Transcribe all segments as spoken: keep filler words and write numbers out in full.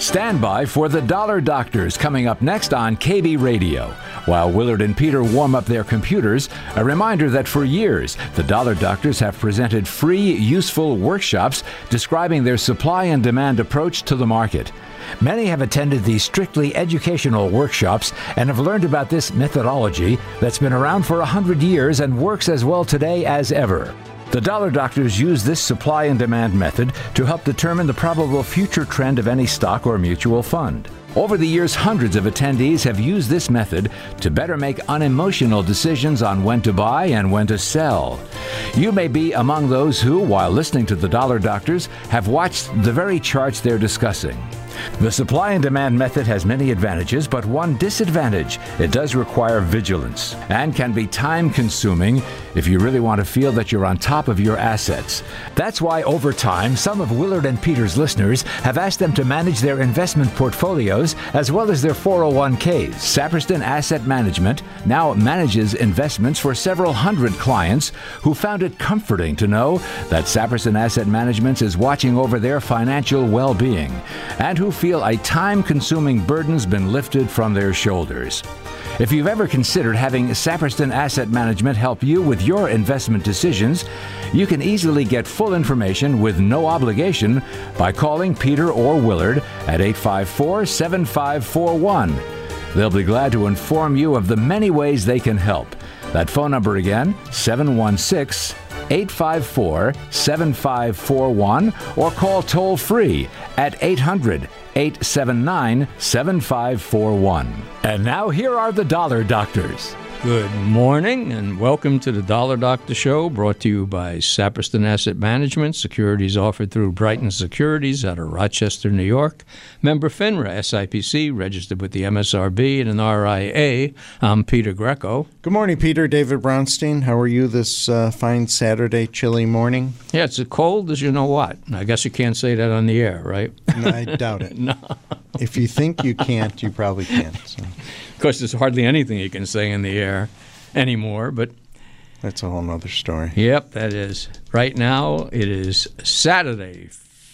Stand by for the Dollar Doctors coming up next on K B Radio. While Willard and Peter warm up their computers, a reminder that for years, the Dollar Doctors have presented free, useful workshops describing their supply and demand approach to the market. Many have attended these strictly educational workshops and have learned about this methodology that's been around for a hundred years and works as well today as ever. The Dollar Doctors use this supply and demand method to help determine the probable future trend of any stock or mutual fund. Over the years, hundreds of attendees have used this method to better make unemotional decisions on when to buy and when to sell. You may be among those who, while listening to the Dollar Doctors, have watched the very charts they're discussing. The supply and demand method has many advantages, but one disadvantage: it does require vigilance and can be time-consuming if you really want to feel that you're on top of your assets. That's why, over time, some of Willard and Peter's listeners have asked them to manage their investment portfolios as well as their four oh one k's. Saperston Asset Management now manages investments for several hundred clients who found it comforting to know that Saperston Asset Management is watching over their financial well-being, and who feel a time-consuming burden's been lifted from their shoulders. If you've ever considered having Saperston Asset Management help you with your investment decisions, you can easily get full information with no obligation by calling Peter or Willard at eight five four, seven five four one. They'll be glad to inform you of the many ways they can help. That phone number again, seven one six, eight five four, seven five four one, or call toll-free at eight hundred, eight seven nine, seven five four one. And now here are the Dollar Doctors. Good morning and welcome to the Dollar Doctor Show, brought to you by Saperston Asset Management. Securities offered through Brighton Securities out of Rochester, New York. Member FINRA, S I P C, registered with the M S R B and an R I A. I'm Peter Greco. Good morning, Peter. David Brownstein. How are you this uh, fine Saturday, chilly morning? Yeah, it's as cold as you know what. I guess you can't say that on the air, right? No, I doubt it. No. If you think you can't, you probably can't. So. Of course, there's hardly anything you can say in the air anymore, but that's a whole other story. Yep, that is. Right now, it is Saturday,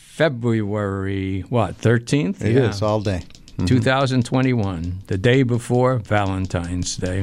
February, what, thirteenth? It yeah. is, all day. Mm-hmm. two thousand twenty-one, the day before Valentine's Day.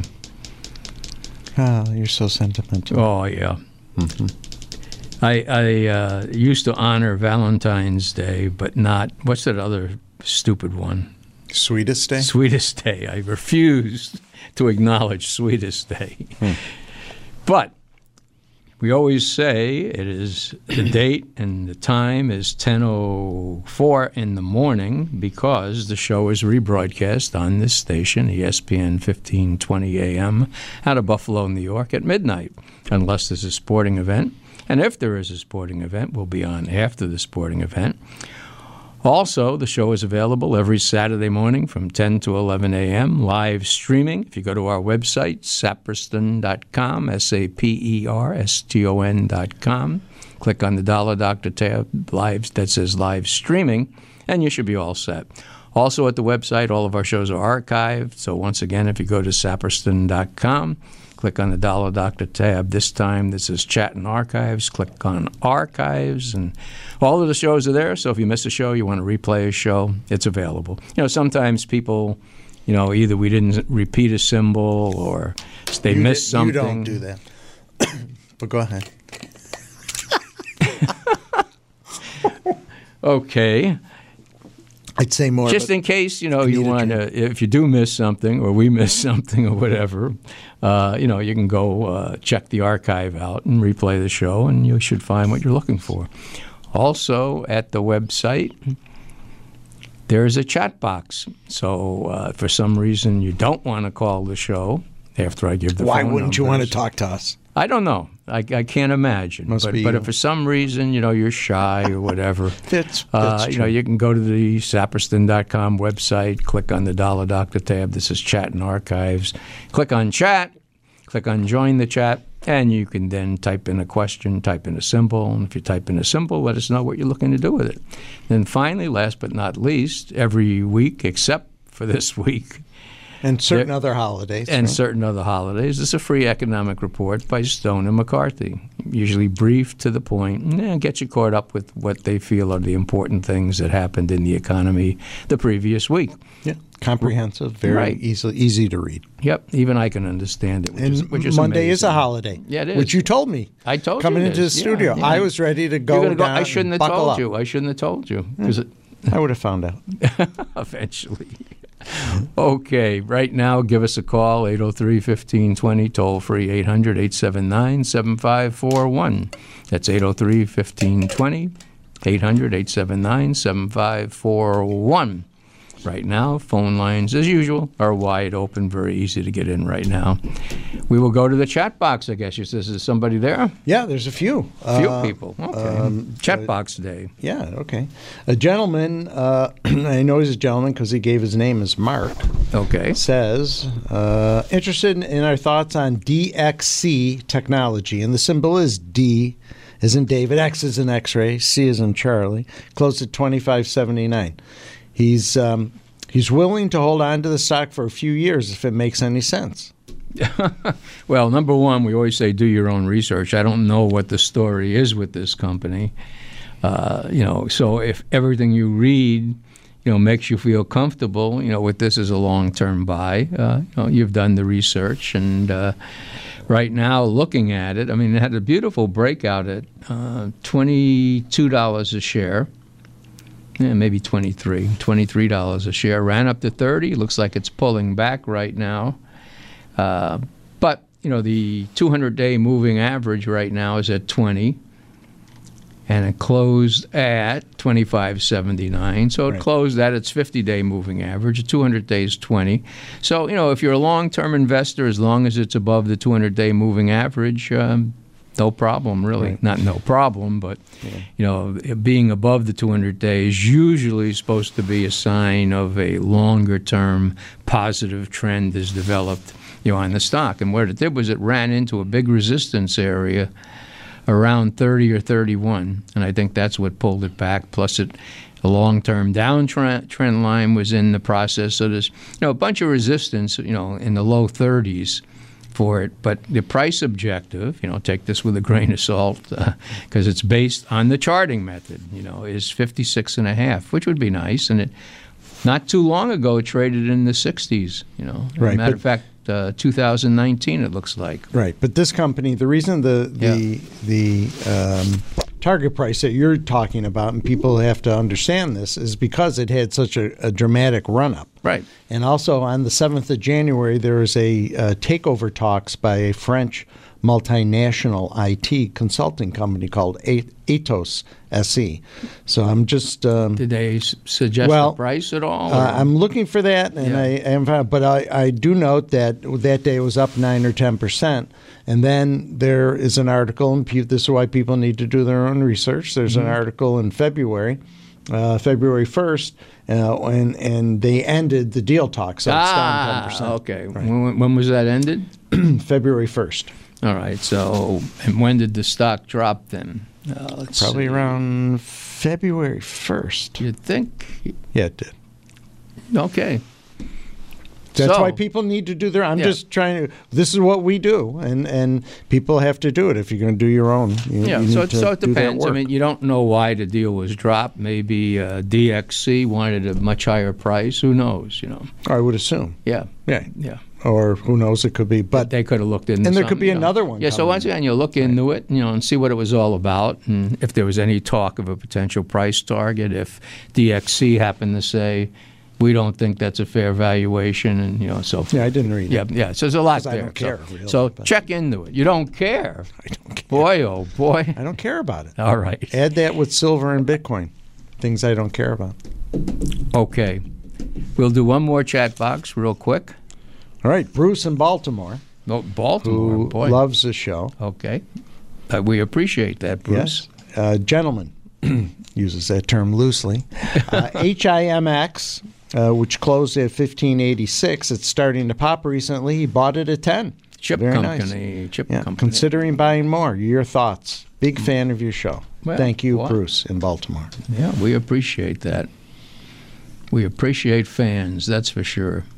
Oh, you're so sentimental. Oh, yeah. Mm-hmm. I, I uh, used to honor Valentine's Day, but not, what's that other stupid one? Sweetest Day? Sweetest Day. I refused to acknowledge Sweetest Day. Hmm. But we always say it is the date and the time is ten oh four in the morning because the show is rebroadcast on this station, E S P N fifteen twenty A M, out of Buffalo, New York at midnight, unless there's a sporting event. And if there is a sporting event, we'll be on after the sporting event. Also, the show is available every Saturday morning from ten to eleven A M, live streaming. If you go to our website, saperston dot com, S A P E R S T O N dot com, click on the Dollar Doctor tab live that says live streaming, and you should be all set. Also at the website, all of our shows are archived. So once again, if you go to saperston dot com, click on the Dollar Doctor tab. This time, this is Chat and Archives. Click on Archives, and all of the shows are there. So if you miss a show, you want to replay a show, it's available. You know, sometimes people, you know, either we didn't repeat a symbol or they you missed did, something. You don't do that. But go ahead. Okay. I'd say more. Just in case, you know, you want to, if you do miss something or we miss something or whatever, uh, you know, you can go uh, check the archive out and replay the show, and you should find what you're looking for. Also, at the website, there's a chat box. So uh, if for some reason you don't want to call the show after I give the Why phone wouldn't numbers, you want to talk to us? I don't know. I, I can't imagine. Must but be but you. if for some reason, you know, you're shy or whatever, that's, that's uh, true. you know, you can go to the saperston dot com website, click on the Dollar Doctor tab. This is Chat and Archives. Click on Chat, click on Join the Chat, and you can then type in a question, type in a symbol, and if you type in a symbol, let us know what you're looking to do with it. Then finally, last but not least, every week except for this week, And certain There- other holidays. and right? certain other holidays. It's a free economic report by Stone and McCarthy, usually brief, to the point, and get you caught up with what they feel are the important things that happened in the economy the previous week. Yeah, comprehensive, very Right. easy, easy to read. Yep, even I can understand it. Which And is, which is Monday is a amazing. holiday. Yeah, it is. Which you told me. I told coming you into the this. Yeah, studio. yeah. I was ready to go, You're gonna go down I shouldn't and have buckle told up. you. I shouldn't have told you because I would have found out. eventually. Okay, right now, give us a call, eight oh three, fifteen twenty, toll free, eight hundred, eight seven nine, seven five four one. That's eight oh three, fifteen twenty, eight hundred, eight seven nine, seven five four one. Right now, phone lines, as usual, are wide open, very easy to get in right now. We will go to the chat box, I guess. You says, is somebody there? Yeah, there's a few. A few Uh, people. Okay. um, chat uh, box day. Yeah, okay. A gentleman, uh, I know he's a gentleman because he gave his name as Mark, Okay. says, uh, interested in our thoughts on D X C technology. And the symbol is D as in David, X is in X-ray, C is in Charlie, closed at twenty-five seventy-nine. He's um, he's willing to hold on to the stock for a few years if it makes any sense. Well, number one, we always say do your own research. I don't know what the story is with this company. Uh, you know, so if everything you read, you know, makes you feel comfortable, you know, with this as a long-term buy, uh, you know, you've done the research. And uh, right now, looking at it, I mean, it had a beautiful breakout at uh, twenty-two dollars a share. Yeah, maybe twenty-three, twenty-three dollars a share. Ran up to thirty. Looks like it's pulling back right now. Uh, but, you know, the two hundred day moving average right now is at twenty. And it closed at twenty-five seventy-nine. So it Right. closed at its fifty day moving average. two hundred days, twenty. So, you know, if you're a long-term investor, as long as it's above the two hundred day moving average, um, no problem, really. Right. Not no problem, but, you know, being above the two hundred days usually supposed to be a sign of a longer-term positive trend has developed, you know, on the stock. And what it did was it ran into a big resistance area around thirty or thirty-one, and I think that's what pulled it back. Plus, it a long-term downtrend trend line was in the process. So there's, you know, a bunch of resistance, you know, in the low thirties for it. But the price objective, you know, take this with a grain of salt because uh, it's based on the charting method, you know, is fifty-six and a half, which would be nice. And it not too long ago it traded in the sixties, you know. As Right, a matter but- of fact, uh, two thousand nineteen it looks like. Right, but this company, the reason the the the um, target price that you're talking about, and people have to understand this, is because it had such a, a dramatic run up. Right. And also on the seventh of January, there is a uh, takeover talks by a French multinational I T consulting company called A- Atos S E. So I'm just um, Did they s- suggest Well, the price at all? Uh, or- I'm looking for that, and Yeah. I am, but I, I do note that that day it was up nine or ten percent, and then there is an article, and pe- this is why people need to do their own research. There's Mm-hmm. an article in February, uh, February first, uh, and and they ended the deal talk, so it's down ten ah, percent. okay. When, when was that ended? February first, All right. So, and when did the stock drop then? Uh, let's probably see. around February first. You'd think. Yeah, it did. Okay. That's So- why people need to do their. I'm Yeah. just trying to. This is what we do, and and people have to do it if you're going to do your own. You, Yeah. you So, need it, to so it do that depends. I work. mean, you don't know why the deal was dropped. Maybe uh, D X C wanted a much higher price. Who knows? You know. I would assume. Yeah. Yeah. Yeah. Or who knows? It could be. But They could have looked into And there could something, be you know. another one Yeah, so coming. once again, you look into it, you know, and see what it was all about, and if there was any talk of a potential price target, if D X C happened to say, we don't think that's a fair valuation, and, you know, so yeah, I didn't read yeah, it. yeah, so there's a lot 'Cause I there. don't care, so really, so but- check into it. You don't care. I don't care. Boy, oh, boy. I don't care about it. All right. Add that with silver and Bitcoin, things I don't care about. Okay. We'll do one more chat box real quick. All right, Bruce in Baltimore, Oh, Baltimore, who boy. loves the show. Okay. Uh, we appreciate that, Bruce. Yes, uh, gentleman uses that term loosely. Uh, H I M X, uh, which closed at fifteen eighty-six, it's starting to pop recently. He bought it at ten. Chip Very nice. company. Chip Yeah, company. considering buying more. Your thoughts? Big fan of your show. Well, Thank you, what? Bruce in Baltimore. Yeah, we appreciate that. We appreciate fans, that's for sure.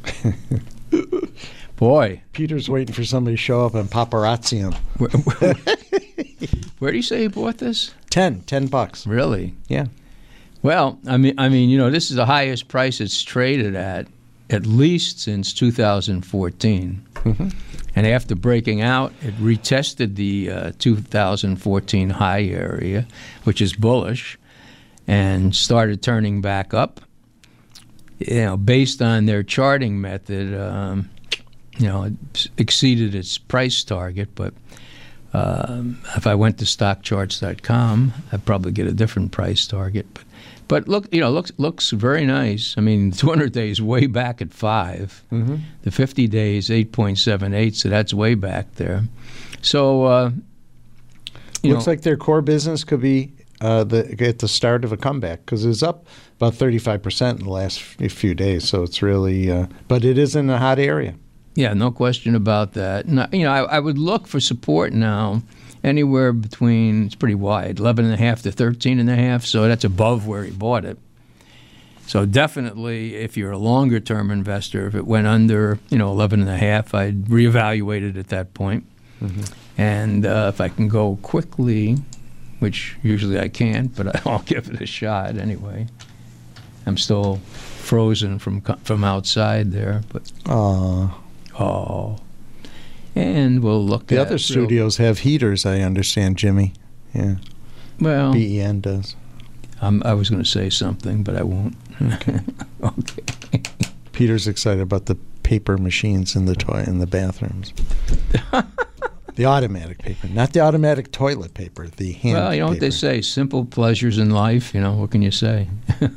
Boy. Peter's waiting for somebody to show up and paparazzi him. Where, where, where do you say he bought this? Ten. Ten bucks. Really? Yeah. Well, I mean, I mean, you know, this is the highest price it's traded at, at least since two thousand fourteen. Mm-hmm. And after breaking out, it retested the uh, two thousand fourteen high area, which is bullish, and started turning back up. You know, based on their charting method, um, you know, it exceeded its price target. But um, if I went to stock charts dot com, I'd probably get a different price target. But But look, you know, looks looks very nice. I mean, the two hundred days way back at five. Mm-hmm. The fifty days eight point seven eight. So that's way back there. So uh, you looks know, like their core business could be uh, the at the start of a comeback because it's up about thirty-five percent in the last few days. So it's really, uh, but it is in a hot area. Yeah, no question about that. No, you know, I, I would look for support now. Anywhere between, it's pretty wide, eleven and a half to thirteen and a half, so that's above where he bought it. So definitely, if you're a longer-term investor, if it went under, you know, eleven and a half, I'd reevaluate it at that point. Mm-hmm. And uh, if I can go quickly, which usually I can't, but I'll give it a shot anyway. I'm still frozen from from outside there, but Aww. oh. And we'll look the at other studios real... have heaters, I understand, Jimmy. Yeah. Well, B E N does. Um, I was going to say something, but I won't. Okay. Okay. Peter's excited about the paper machines in the toy in the bathrooms. The automatic paper, not the automatic toilet paper. The hand. Well, you know paper. what they say: simple pleasures in life. You know, what can you say?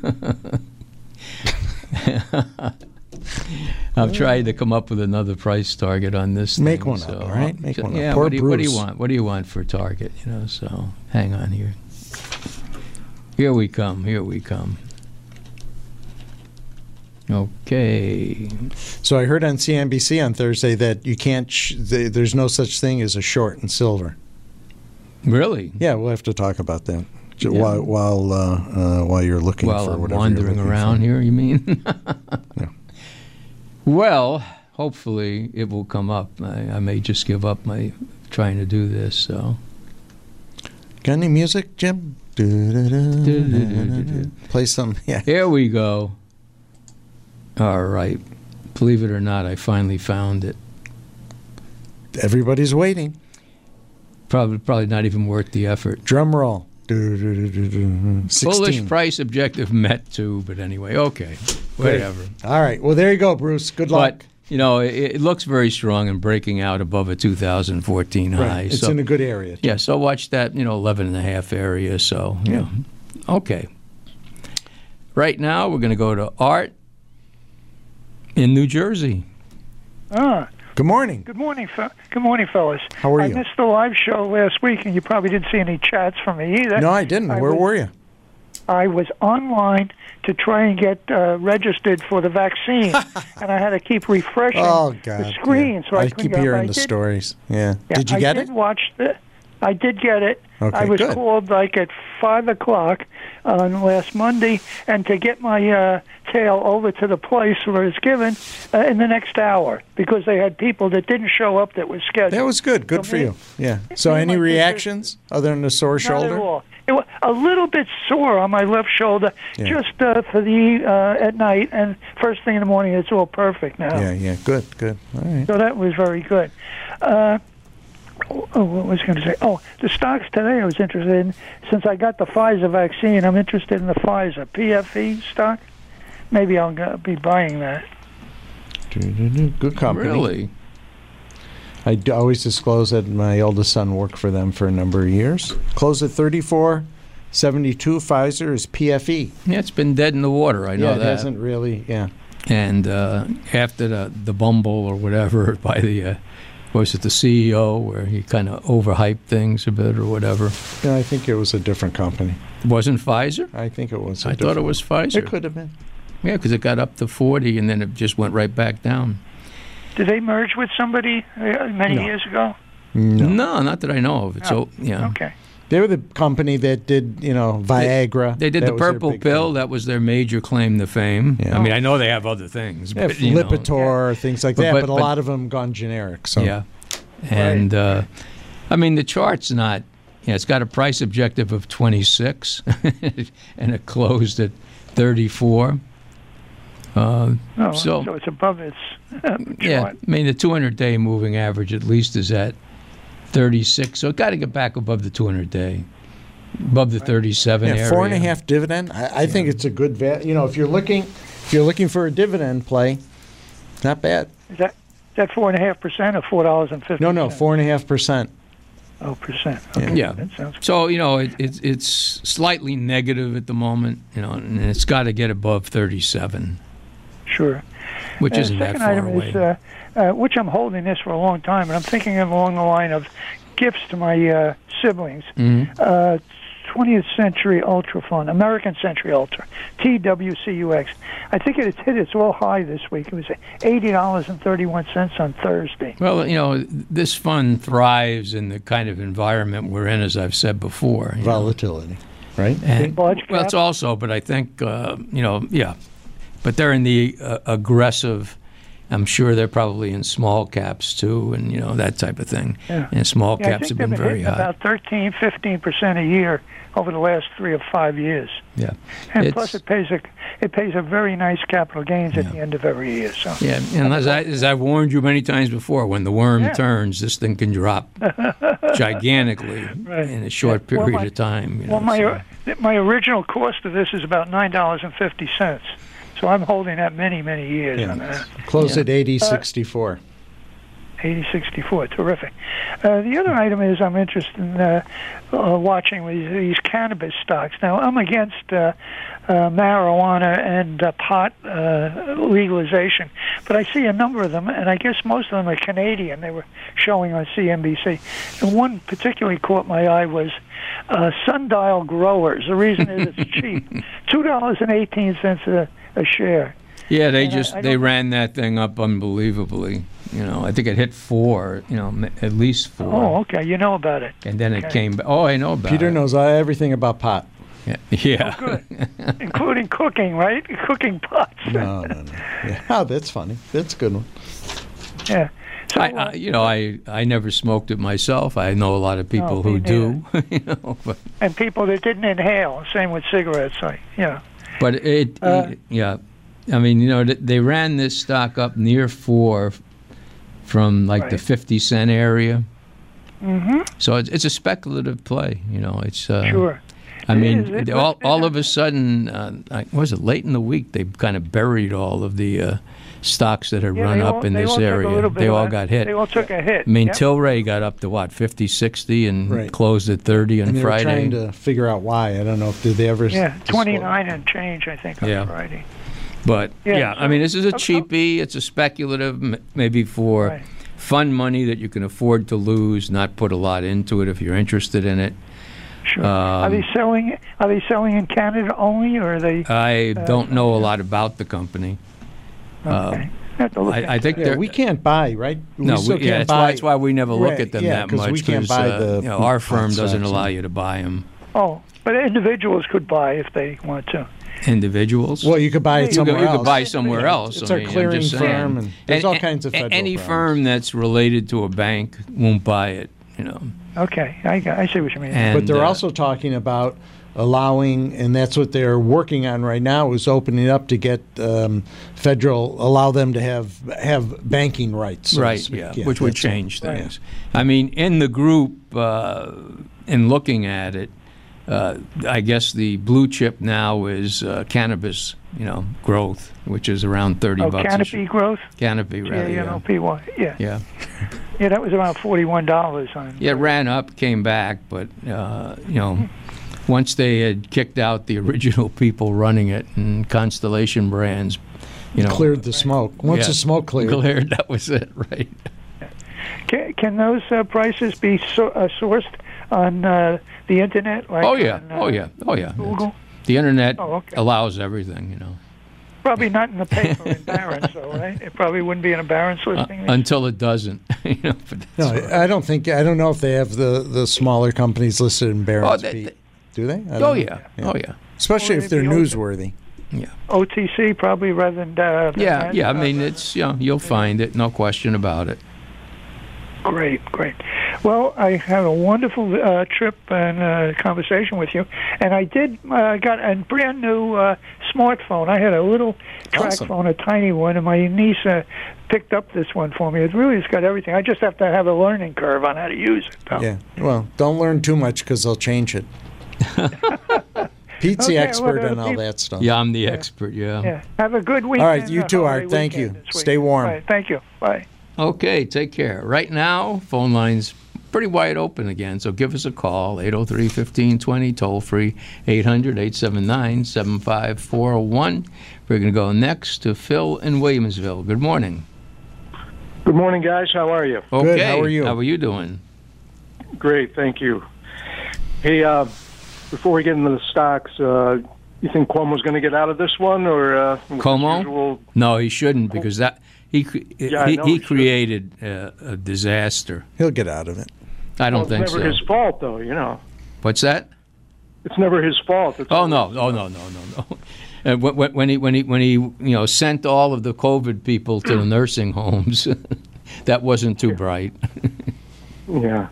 I've tried to come up with another price target on this. Make thing, one so, up, all right? Make one yeah, up. Poor what do, you, what do you Bruce. want? What do you want for target? You know, so hang on here. Here we come. Here we come. Okay. So I heard on C N B C on Thursday that you can't. Sh- th- there's no such thing as a short in silver. Really? Yeah, we'll have to talk about that. Yeah. While while uh, uh, while you're looking While for I'm whatever wandering you're around for. here, you mean? Yeah. Well, hopefully it will come up. I, I may just give up my trying to do this. So, got any music, Jim? Do-do-do-do-do. Play some. Yeah. Here we go. All right. Believe it or not, I finally found it. Everybody's waiting. Probably, probably not even worth the effort. Drum roll. Bullish price objective met too, but anyway, okay, whatever. All right. Well, there you go, Bruce. Good luck. But you know, it, it looks very strong and breaking out above a two thousand fourteen high. Right. It's so, in a good area. Yeah. So watch that. You know, eleven and a half area. So you Yeah. know, okay. Right now, we're going to go to Art in New Jersey. Ah. Good morning. Good morning, fe- good morning, fellas. How are I you? I missed the live show last week, and you probably didn't see any chats from me either. No, I didn't. I Where was, were you? I was online to try and get uh, registered for the vaccine, and I had to keep refreshing Oh God. the screen. Yeah. So I, I couldn't keep get- hearing I the did, stories. Yeah. Yeah, Did you get I it? did watch the. I did get it. Okay, I was good. called like at five o'clock on last Monday, and to get my uh, tail over to the place where it's given uh, in the next hour because they had people that didn't show up that was scheduled. That was good. Good So for me- you. Yeah. So me and any my sister- reactions other than a sore Not shoulder? at all. It was a little bit sore on my left shoulder, Yeah. just uh, for the uh, at night, and first thing in the morning, it's all perfect now. Yeah, yeah. Good, good. All right. So that was very good. Uh, oh, what was I going to say? Oh, the stocks today I was interested in. Since I got the Pfizer vaccine, I'm interested in the Pfizer P F E stock. Maybe I'll go- be buying that. Good company. Really? I d- always disclose that my oldest son worked for them for a number of years. Closed at thirty-four seventy-two. Pfizer is P F E. Yeah, it's been dead in the water. I know yeah, it that. hasn't really. Yeah. And uh, after the the bumble or whatever by the uh, was it the C E O where he kind of overhyped things a bit or whatever. Yeah, I think it was a different company. It wasn't Pfizer? I think it was. a I thought different- it was Pfizer. It could have been. Yeah, because it got up to forty and then it just went right back down. Did they merge with somebody uh, many No. years ago? No. No, not that I know of. It's Oh, so yeah. Okay. They were the company that did, you know, Viagra. They, they did That the was their purple big pill. thing. That was their major claim to fame. Yeah. I mean, I know they have other things. Yeah, but, you know, Lipitor, things like But- that, but- but, a but- lot of them gone generic. So Yeah. And, uh, I mean, the chart's not, yeah, it's got a price objective of twenty-six, and it closed at thirty-four. Uh, Oh, so, so it's above its yeah, chart. I mean, the two hundred day moving average at least is at thirty-six, so it got to get back above the two hundred day, above the thirty-seven yeah, area. four and a half dividend. I, I think it's a good va- You know, if you're looking, if you're looking for a dividend play, not bad. Is that is that four and a half percent or four dollars and fifty? No, no, four and a half percent. Oh, percent. Okay. Yeah. That sounds So, you know, it, it, it's slightly negative at the moment, you know, and it's got to get above thirty-seven, sure. which Uh, isn't that second far item away. is, uh, uh, which I'm holding this for a long time, and I'm thinking along the line of gifts to my uh, siblings. Mhm. Uh, twentieth Century Ultra Fund, American Century Ultra, T W C U X. I think it has hit its low high this week. It was eighty dollars and thirty-one cents on Thursday. Well, you know, this fund thrives in the kind of environment we're in, as I've said before. you know. Volatility, right? And, Large well, it's cap? also, but I think, uh, you know, yeah. But they're in the uh, aggressive, I'm sure they're probably in small caps too, and, you know, that type of thing. Yeah. And small Yeah, I caps think have been they've very hitting high. about thirteen, fifteen percent a year over the last three or five years. Yeah. And It's- plus, it pays a it pays a very nice capital gains at the end of every year. So Yeah, and as, I, as I've warned you many times before, when the worm Yeah. turns, this thing can drop gigantically Right. in a short Yeah. Well, period my- of time. You know, well, my so- my original cost of this is about nine dollars and fifty cents. So I'm holding that many many years Yeah. on that. Close Yeah. at eighty sixty-four. eighty sixty-four, terrific. Uh, the other item is I'm interested in uh, uh, watching these, these cannabis stocks. Now, I'm against uh, uh, marijuana and uh, pot uh, legalization, but I see a number of them, and I guess most of them are Canadian. They were showing on C N B C. And one particularly caught my eye was uh, Sundial Growers. The reason is it's cheap, two dollars and eighteen cents a, a share. Yeah, they And I- just I they don't- ran that thing up unbelievably. You know, I think it hit four. You know, m- at least four. Oh, okay, you know about it. And then it okay. came back. Oh, I know about Peter it. knows uh, everything about pot. Yeah. yeah. Good, including cooking, right? Cooking pots. No, no, no. Yeah. Oh, that's funny. That's a good one. Yeah. So, I, uh, I, you know, I, I never smoked it myself. I know a lot of people No, who me do. you know, but and people that didn't inhale, same with cigarettes. Like, yeah. but it, Uh, it- yeah, I mean, you know, th- they ran this stock up near four from like the Right. fifty cent area. Mm-hmm. So it's, it's a speculative play. You know, it's uh, Sure. I It mean, is. It- they- all, it- all of a sudden, uh, I, was it late in the week? They kind of buried all of the uh, stocks that had Yeah, run they up all- in they this all took a area. little bit They of all a- got hit. They all took a hit. I mean, Yep. Tilray got up to what, fifty, sixty, and Right. closed at thirty on And they were Friday. trying to figure out why. I don't know if did they ever. Yeah, disclose- twenty-nine and change, I think, on Yeah. Friday. But Yeah, yeah, I so- mean, this is a oh, oh. cheapie. It's a speculative, m- maybe for Right. fun money that you can afford to lose, not put a lot into it if you're interested in it. Sure. are Um, they selling? Are they selling in Canada only, or are they? I Uh, don't know a lot about the company. Okay. Have to look I, I into think that. Yeah, they're. we can't buy, right? no, we still we, yeah, can't that's buy. why, that's why we never look Right, at them yeah, that 'cause much. we can't 'cause, buy uh, the you know, our pot firm doesn't stocks. allow you to buy them. Oh, but individuals could buy if they want to. Individuals. Well, you could buy it You you somewhere could, you else. could buy somewhere Yeah, else. it's I our mean, I'm clearing just saying. firm, and there's all kinds of a- federal Any firms. firm that's related to a bank won't buy it. You know. Okay, I, got- I see what you mean. And, But they're uh, also talking about allowing, and that's what they're working on right now, is opening up to get um, federal, allow them to have have banking rights. so to right, speak. yeah, which would that's all. change Right. things. I mean, in the group, uh, in looking at it, uh, I guess the blue chip now is uh, cannabis, you know, growth, which is around thirty Oh, bucks. a Canopy sh- growth. Canopy, G rather, A N yeah. O P Y. Yeah. Yeah, Yeah, that was around forty-one dollars on. yeah, it ran up, came back, but uh, you know, once they had kicked out the original people running it and Constellation Brands, you know, Cleared the smoke. Once Yeah. the smoke cleared. cleared, that was it, right? Can, can those uh, prices be so, uh, sourced on uh, the internet? Like Oh yeah, on, uh, oh yeah, oh yeah. Google. The internet Oh, okay. allows everything, you know. Probably not in the paper in Barron's, though, right? It probably wouldn't be in a Barron's listing. Uh, until it doesn't. you know, but No, that's all right. I don't think. I don't know if they have the, the smaller companies listed in Barron's. Oh, they- Pete. they- Do they? I don't Oh know. yeah. Oh yeah. Especially Or if they're maybe open- newsworthy. Yeah. O T C probably rather than. Uh, than Yeah. that. Yeah. I Uh, mean, it's you know, you'll find it, no question about it. Great, great. Well, I had a wonderful uh, trip and uh, conversation with you, and I did uh, got a brand new uh, smartphone. I had a little track Awesome. phone, a tiny one, and my niece uh, picked up this one for me. It really has got everything. I just have to have a learning curve on how to use it. Though. Yeah. Well, don't learn too much because they'll change it. Pete's the Okay, expert well, on all keep- that stuff. Yeah, I'm the expert. Yeah. Yeah. Have a good weekend. All right, you a too, holiday Art. Thank weekend you. this week. Stay warm. All right, thank you. Bye. Okay, take care. Right now, phone lines pretty wide open again, so give us a call, eight oh three, fifteen twenty, toll free, eight hundred, eight seven nine, seven five four one. We're going to go next to Phil in Williamsville. Good morning. Good morning, guys. How are you? Okay. Good, how are you? How are you doing? Great, thank you. Hey, uh, before we get into the stocks, uh, you think Cuomo's going to get out of this one, or uh, with his Cuomo? usual- No, he shouldn't because that he cre- Yeah, I he, know he he should. created uh, a disaster. He'll get out of it. I don't Well, think it's never so. his fault, though. You know, What's that? it's never his fault. It's Oh no! always- Oh no! No! No! No! Uh, when, when he when he when he you know sent all of the COVID people to the nursing homes, that wasn't too bright. Yeah.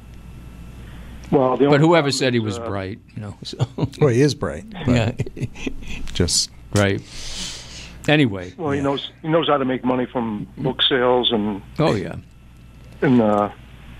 Well, the But only whoever problem said he is, was uh, bright, you know. So, Well, he is bright. But yeah. Just Right. Anyway. Well, he knows he knows how to make money from book sales and Oh yeah. and uh,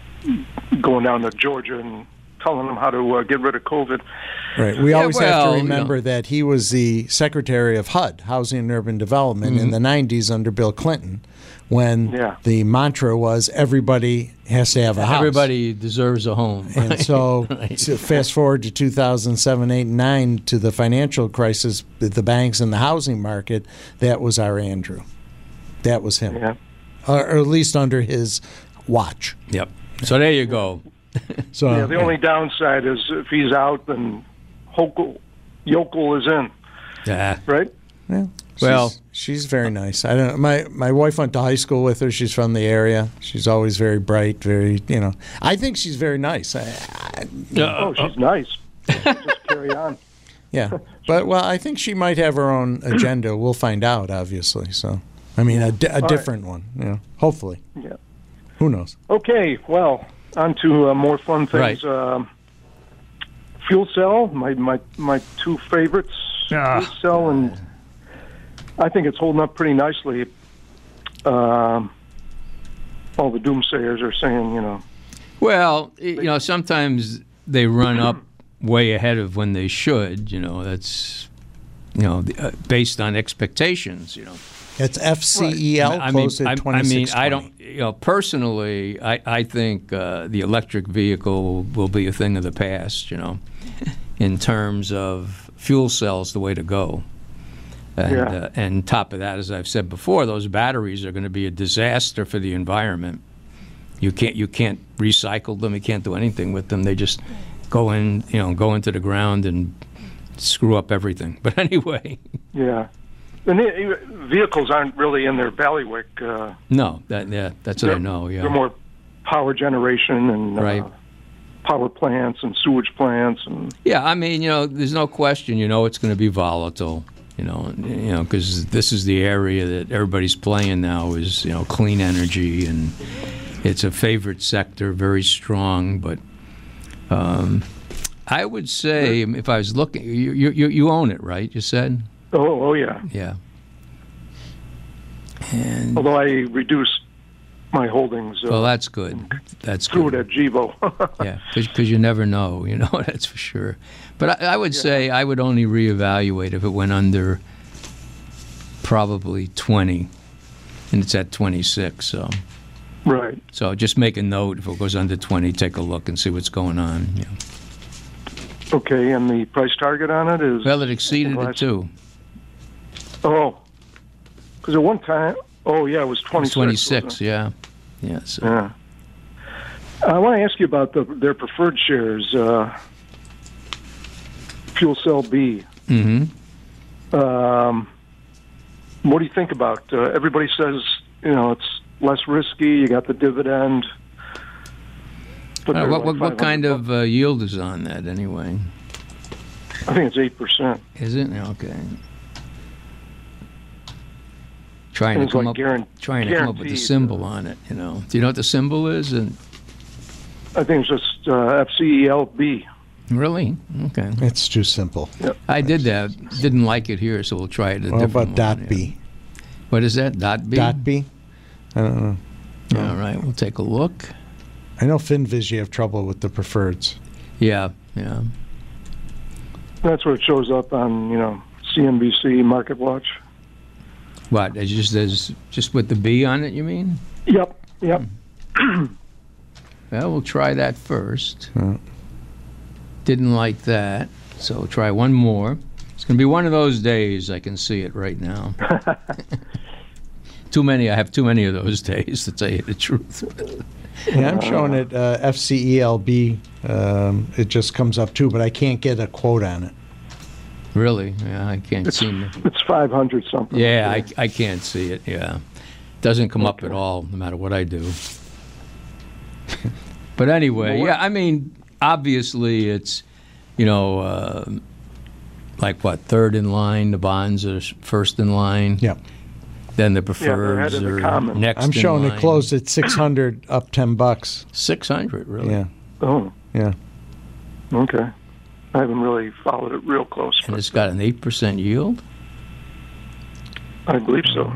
going down to Georgia and telling them how to uh, get rid of COVID. right. We Yeah, always have well, to you remember know. that he was the secretary of H U D, Housing and Urban Development, Mm-hmm. in the nineties under Bill Clinton, when Yeah. the mantra was everybody has to have a house. Everybody deserves a home. And right? so, Right. to fast forward to two thousand seven, eight, and nine, to the financial crisis, the the banks and the housing market, that was our Andrew. That was him. Yeah. Or, or at least under his watch. Yep. So there you go. So, Yeah. The only downside is if he's out, then Hochul, Yokel is in, Yeah. right? yeah, Well- she's, she's very nice. I don't. My my wife went to high school with her. She's from the area. She's always very bright. Very, you know. I think she's very nice. I, I, Oh, she's nice. Just carry on. yeah, but well, I think she might have her own agenda. We'll find out, obviously. So, I mean, a, di- a right. different one. You know, hopefully. Yeah. Who knows? Okay, well, on to uh, more fun things. Right. Um, fuel cell, my, my, my two favorites. Ah. Fuel cell, and I think it's holding up pretty nicely. Um, all the doomsayers are saying, you know, Well, y- you know, sometimes they run up way ahead of when they should. You know, that's you know the- uh, based on expectations. You know. It's F C E L I mean, closed I, at I twenty-six. mean, I don't. You know, personally, I, I think uh, the electric vehicle will be a thing of the past. You know, in terms of fuel cells, the way to go. And, Yeah. uh, and top of that, as I've said before, those batteries are going to be a disaster for the environment. You can't you can't recycle them. You can't do anything with them. They just go in, you know, go into the ground and screw up everything. But anyway, yeah. And the, vehicles aren't really in their bailiwick. Uh, no, that yeah, that's what I they're- know. Yeah. They're more power generation and Right. uh, power plants and sewage plants and Yeah, I mean, you know, there's no question. You know, it's going to be volatile. You know, and, you know, because this is the area that everybody's playing now is you know clean energy, and it's a favorite sector, very strong. But um, I would say, if I was looking, you you you own it, right? You said, oh oh yeah. yeah. And Although I reduced my holdings uh, well, that's good. That's through good. it at Gevo. Yeah, because you never know, you know, that's for sure. But I, I would say I would only reevaluate if it went under probably twenty, and it's at twenty-six. So, Right. so just make a note if it goes under twenty, take a look and see what's going on. Yeah. Okay, and the price target on it is Well, it exceeded it too. oh, because at one time, oh yeah, it was twenty-six. twenty-six, wasn't it? yeah, yeah. So. Yeah. I want to ask you about the, their preferred shares, uh, Fuel Cell B. Mm-hmm. Um, what do you think about? Uh, everybody says you know it's less risky. You got the dividend. But Uh, what like what, what kind bucks. of uh, yield is on that anyway? I think it's eight percent. Is it? Okay. Trying And to it's come like up, guaran- trying to come up with a guaranteed. symbol on it. You know, do you know what the symbol is? And I think it's just uh, F C E L B. really, okay. It's too simple. I did that. Didn't like it here, so we'll try it a What different about one, dot yeah. B? What is that? Dot B. Dot B? I don't know. All right, we'll take a look. I know FinViz, you have trouble with the preferreds. Yeah, yeah. That's where it shows up on you know C N B C Market Watch. What? As just as just with the B on it, you mean? Yep. Yep. Well, we'll try that first. Hmm. Didn't like that, so we'll try one more. It's going to be one of those days. I can see it right now. Too many. I have too many of those days, to tell you the truth. Yeah, I'm showing it uh, F C E L B. Um, it just comes up too, but I can't get a quote on it. Really? Yeah, I can't It's seem to. it's five hundred something. Yeah, I, I can't see it. Yeah, doesn't come up at all, no matter what I do. But anyway, Well, what- yeah, I mean, obviously it's, you know, uh, like what, third in line. The bonds are s- first in line. Yeah. Then the they're ahead preferreds of the are common. next. I'm in showing line. it closed at six hundred, up ten bucks. Six hundred, really. Yeah, Oh. yeah. Okay. I haven't really followed it real close, And but it's got an eight percent yield. I believe so.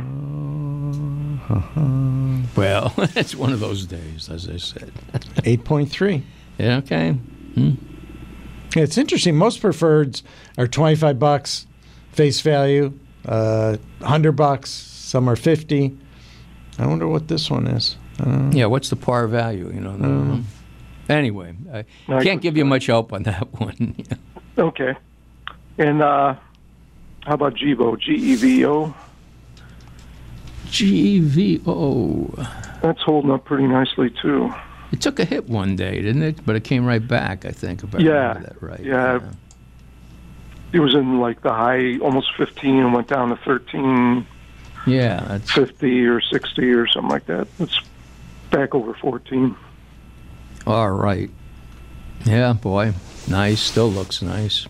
Well, it's one of those days, as I said. eight point three. Yeah, okay. Yeah, it's interesting. Most preferreds are twenty-five bucks face value, uh, one hundred bucks. Some are fifty. I wonder what this one is. Uh, Yeah, what's the par value? You know. I don't know. Anyway, I I can't could- give you much help on that one. Okay. And uh, how about GEVO? G E V O? G E V O. That's holding up pretty nicely, too. It took a hit one day, didn't it? But it came right back, I think, if I Yeah, remember that right. yeah. It was in like the high, almost fifteen, and went down to thirteen Yeah, that's, fifty or sixty or something like that. It's back over fourteen. all right. Yeah, boy, nice. Still looks nice.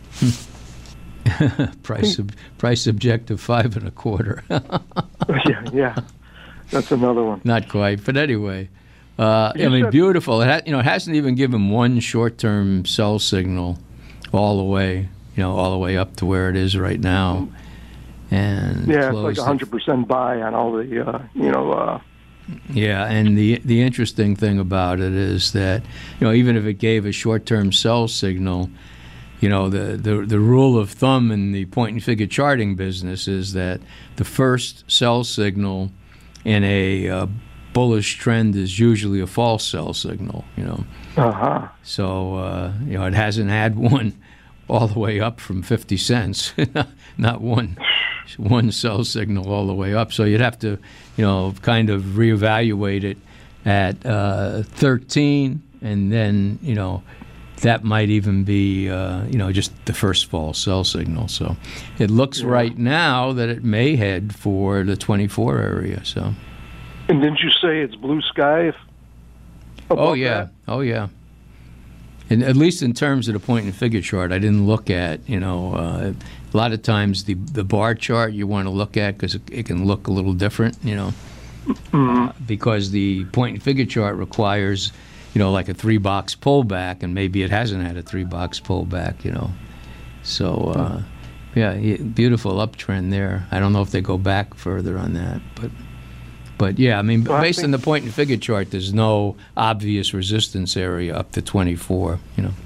price ob- price objective five and a quarter. yeah, yeah. That's another one. Not quite, but anyway. Uh, I You mean, said- beautiful. It ha- you know, it hasn't even given one short-term sell signal all the way. You know, all the way up to where it is right now. And Yeah, it's closed like at- one hundred percent buy on all the, uh, you know, uh, Yeah, and the the interesting thing about it is that, you know, even if it gave a short-term sell signal, you know, the, the, the rule of thumb in the point and figure charting business is that the first sell signal in a uh, bullish trend is usually a false sell signal, you know. uh-huh. So, uh, you know, it hasn't had one all the way up from fifty cents, not one one sell signal all the way up. So you'd have to, you know, kind of reevaluate it at uh, thirteen, and then, you know, that might even be, uh, you know, just the first false sell signal. So it looks Yeah. right now that it may head for the twenty-four area. So. And didn't you say it's blue sky? If, Oh above yeah, that? oh yeah. And at least in terms of the point and figure chart, I didn't look at. You know, uh, a lot of times the the bar chart you want to look at because it, it can look a little different. You know, Mhm. uh, because the point and figure chart requires, you know, like a three box pullback, and maybe it hasn't had a three box pullback. You know, so uh, yeah, yeah, beautiful uptrend there. I don't know if they go back further on that, but. But yeah, I mean, Well, I based on think- the point and figure chart, there's no obvious resistance area up to twenty-four. You know.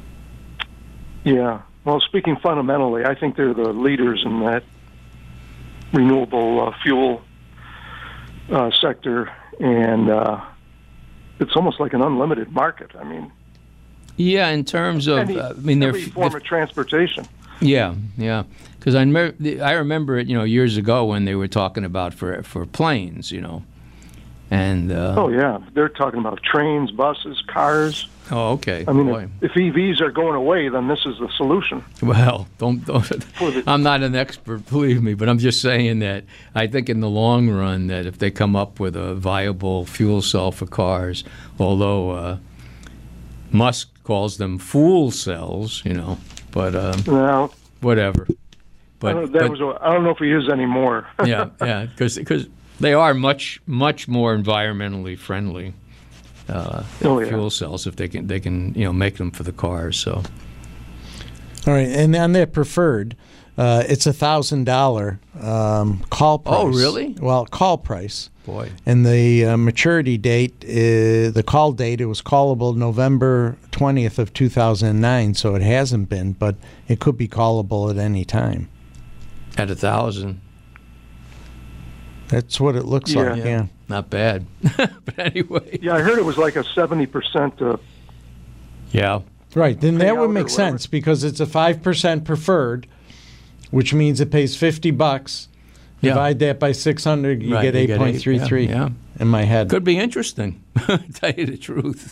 Yeah. Well, speaking fundamentally, I think they're the leaders in that renewable uh, fuel uh, sector, and uh, it's almost like an unlimited market. I mean, Yeah, in terms of, any, uh, I mean, they're every f- form they're- of transportation. yeah, yeah. Because I remember, I remember it, you know, years ago when they were talking about for for planes, you know, And uh, oh yeah, they're talking about trains, buses, cars. oh, okay. I mean, Boy. if, if E Vs are going away, then this is the solution. Well, don't. don't the- I'm not an expert, believe me, but I'm just saying that I think in the long run that if they come up with a viable fuel cell for cars, although uh, Musk calls them fool cells, you know, but um, Now, whatever. I But, don't, that but was a, I don't know if he is anymore. yeah, yeah, because they are much much more environmentally friendly uh, Oh, yeah. fuel cells if they can they can you know make them for the cars. So All right, and on their preferred, uh, it's a thousand dollar um, call price. Oh, really? Well, call price. boy, And the uh, maturity date, uh, the call date, it was callable November twentieth of two thousand nine, so it hasn't been, but it could be callable at any time. at a thousand, That's what it looks Yeah. like, yeah. not bad. But anyway, Yeah, I heard it was like a seventy percent. Uh, yeah. Right, then that Payout would or make whatever. sense because it's a five percent preferred, which means it pays fifty bucks. Yeah. Divide that by six hundred, you Right, get you eight get point three three eight, yeah, in my head. Could be interesting. To tell you the truth,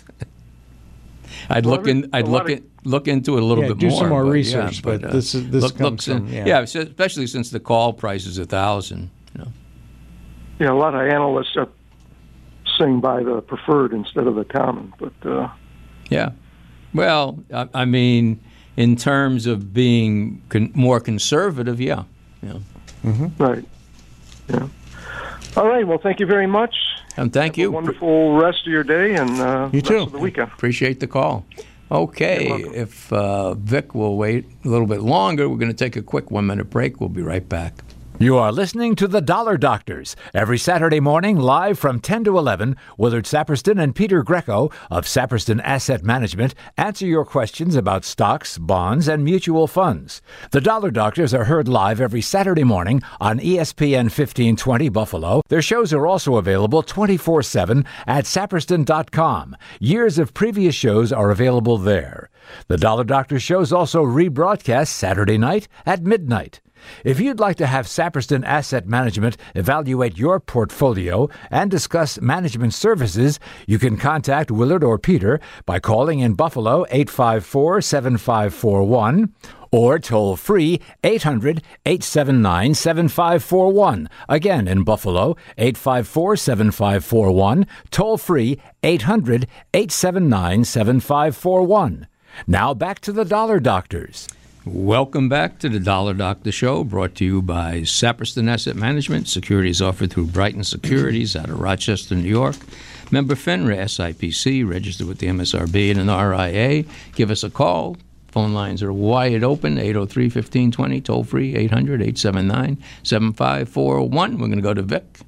I'd Well, look in. every- I'd a look lot of- in, look into it a little Yeah, bit do more. some more but, research, yeah, but uh, this is- this look, comes looks from- in, yeah. yeah, so- especially since the call price is a thousand. You know, yeah, a lot of analysts are saying buy the preferred instead of the common, but uh, yeah. Well, I, I mean, in terms of being con- more conservative, yeah. Yeah. right. Yeah. All right. Well, thank you very much. And thank Have a you. wonderful rest of your day and uh, You rest too. of the weekend. Appreciate the call. Okay, You're welcome. if uh, Vic will wait a little bit longer, we're going to take a quick one-minute break. We'll be right back. You are listening to The Dollar Doctors. Every Saturday morning, live from ten to eleven, Willard Saperston and Peter Greco of Saperston Asset Management answer your questions about stocks, bonds, and mutual funds. The Dollar Doctors are heard live every Saturday morning on E S P N fifteen twenty Buffalo. Their shows are also available twenty-four seven at saperston dot com. Years of previous shows are available there. The Dollar Doctor shows also rebroadcast Saturday night at midnight. If you'd like to have Saperston Asset Management evaluate your portfolio and discuss management services, you can contact Willard or Peter by calling in Buffalo eight five four, seven five four one or toll free eight hundred, eight seven nine, seven five four one. Again, in Buffalo, eight five four, seven five four one, toll free eight hundred, eight seven nine, seven five four one. Now back to the Dollar Doctors. Welcome back to the Dollar Doctor Show, brought to you by Saperston Asset Management. Securities offered through Brighton Securities out of Rochester, New York. Member FINRA, S I P C, registered with the M S R B and an R I A. Give us a call. Phone lines are wide open, eight oh three, fifteen twenty, toll free, eight hundred, eight seven nine, seven five four one. We're going to go to Vic.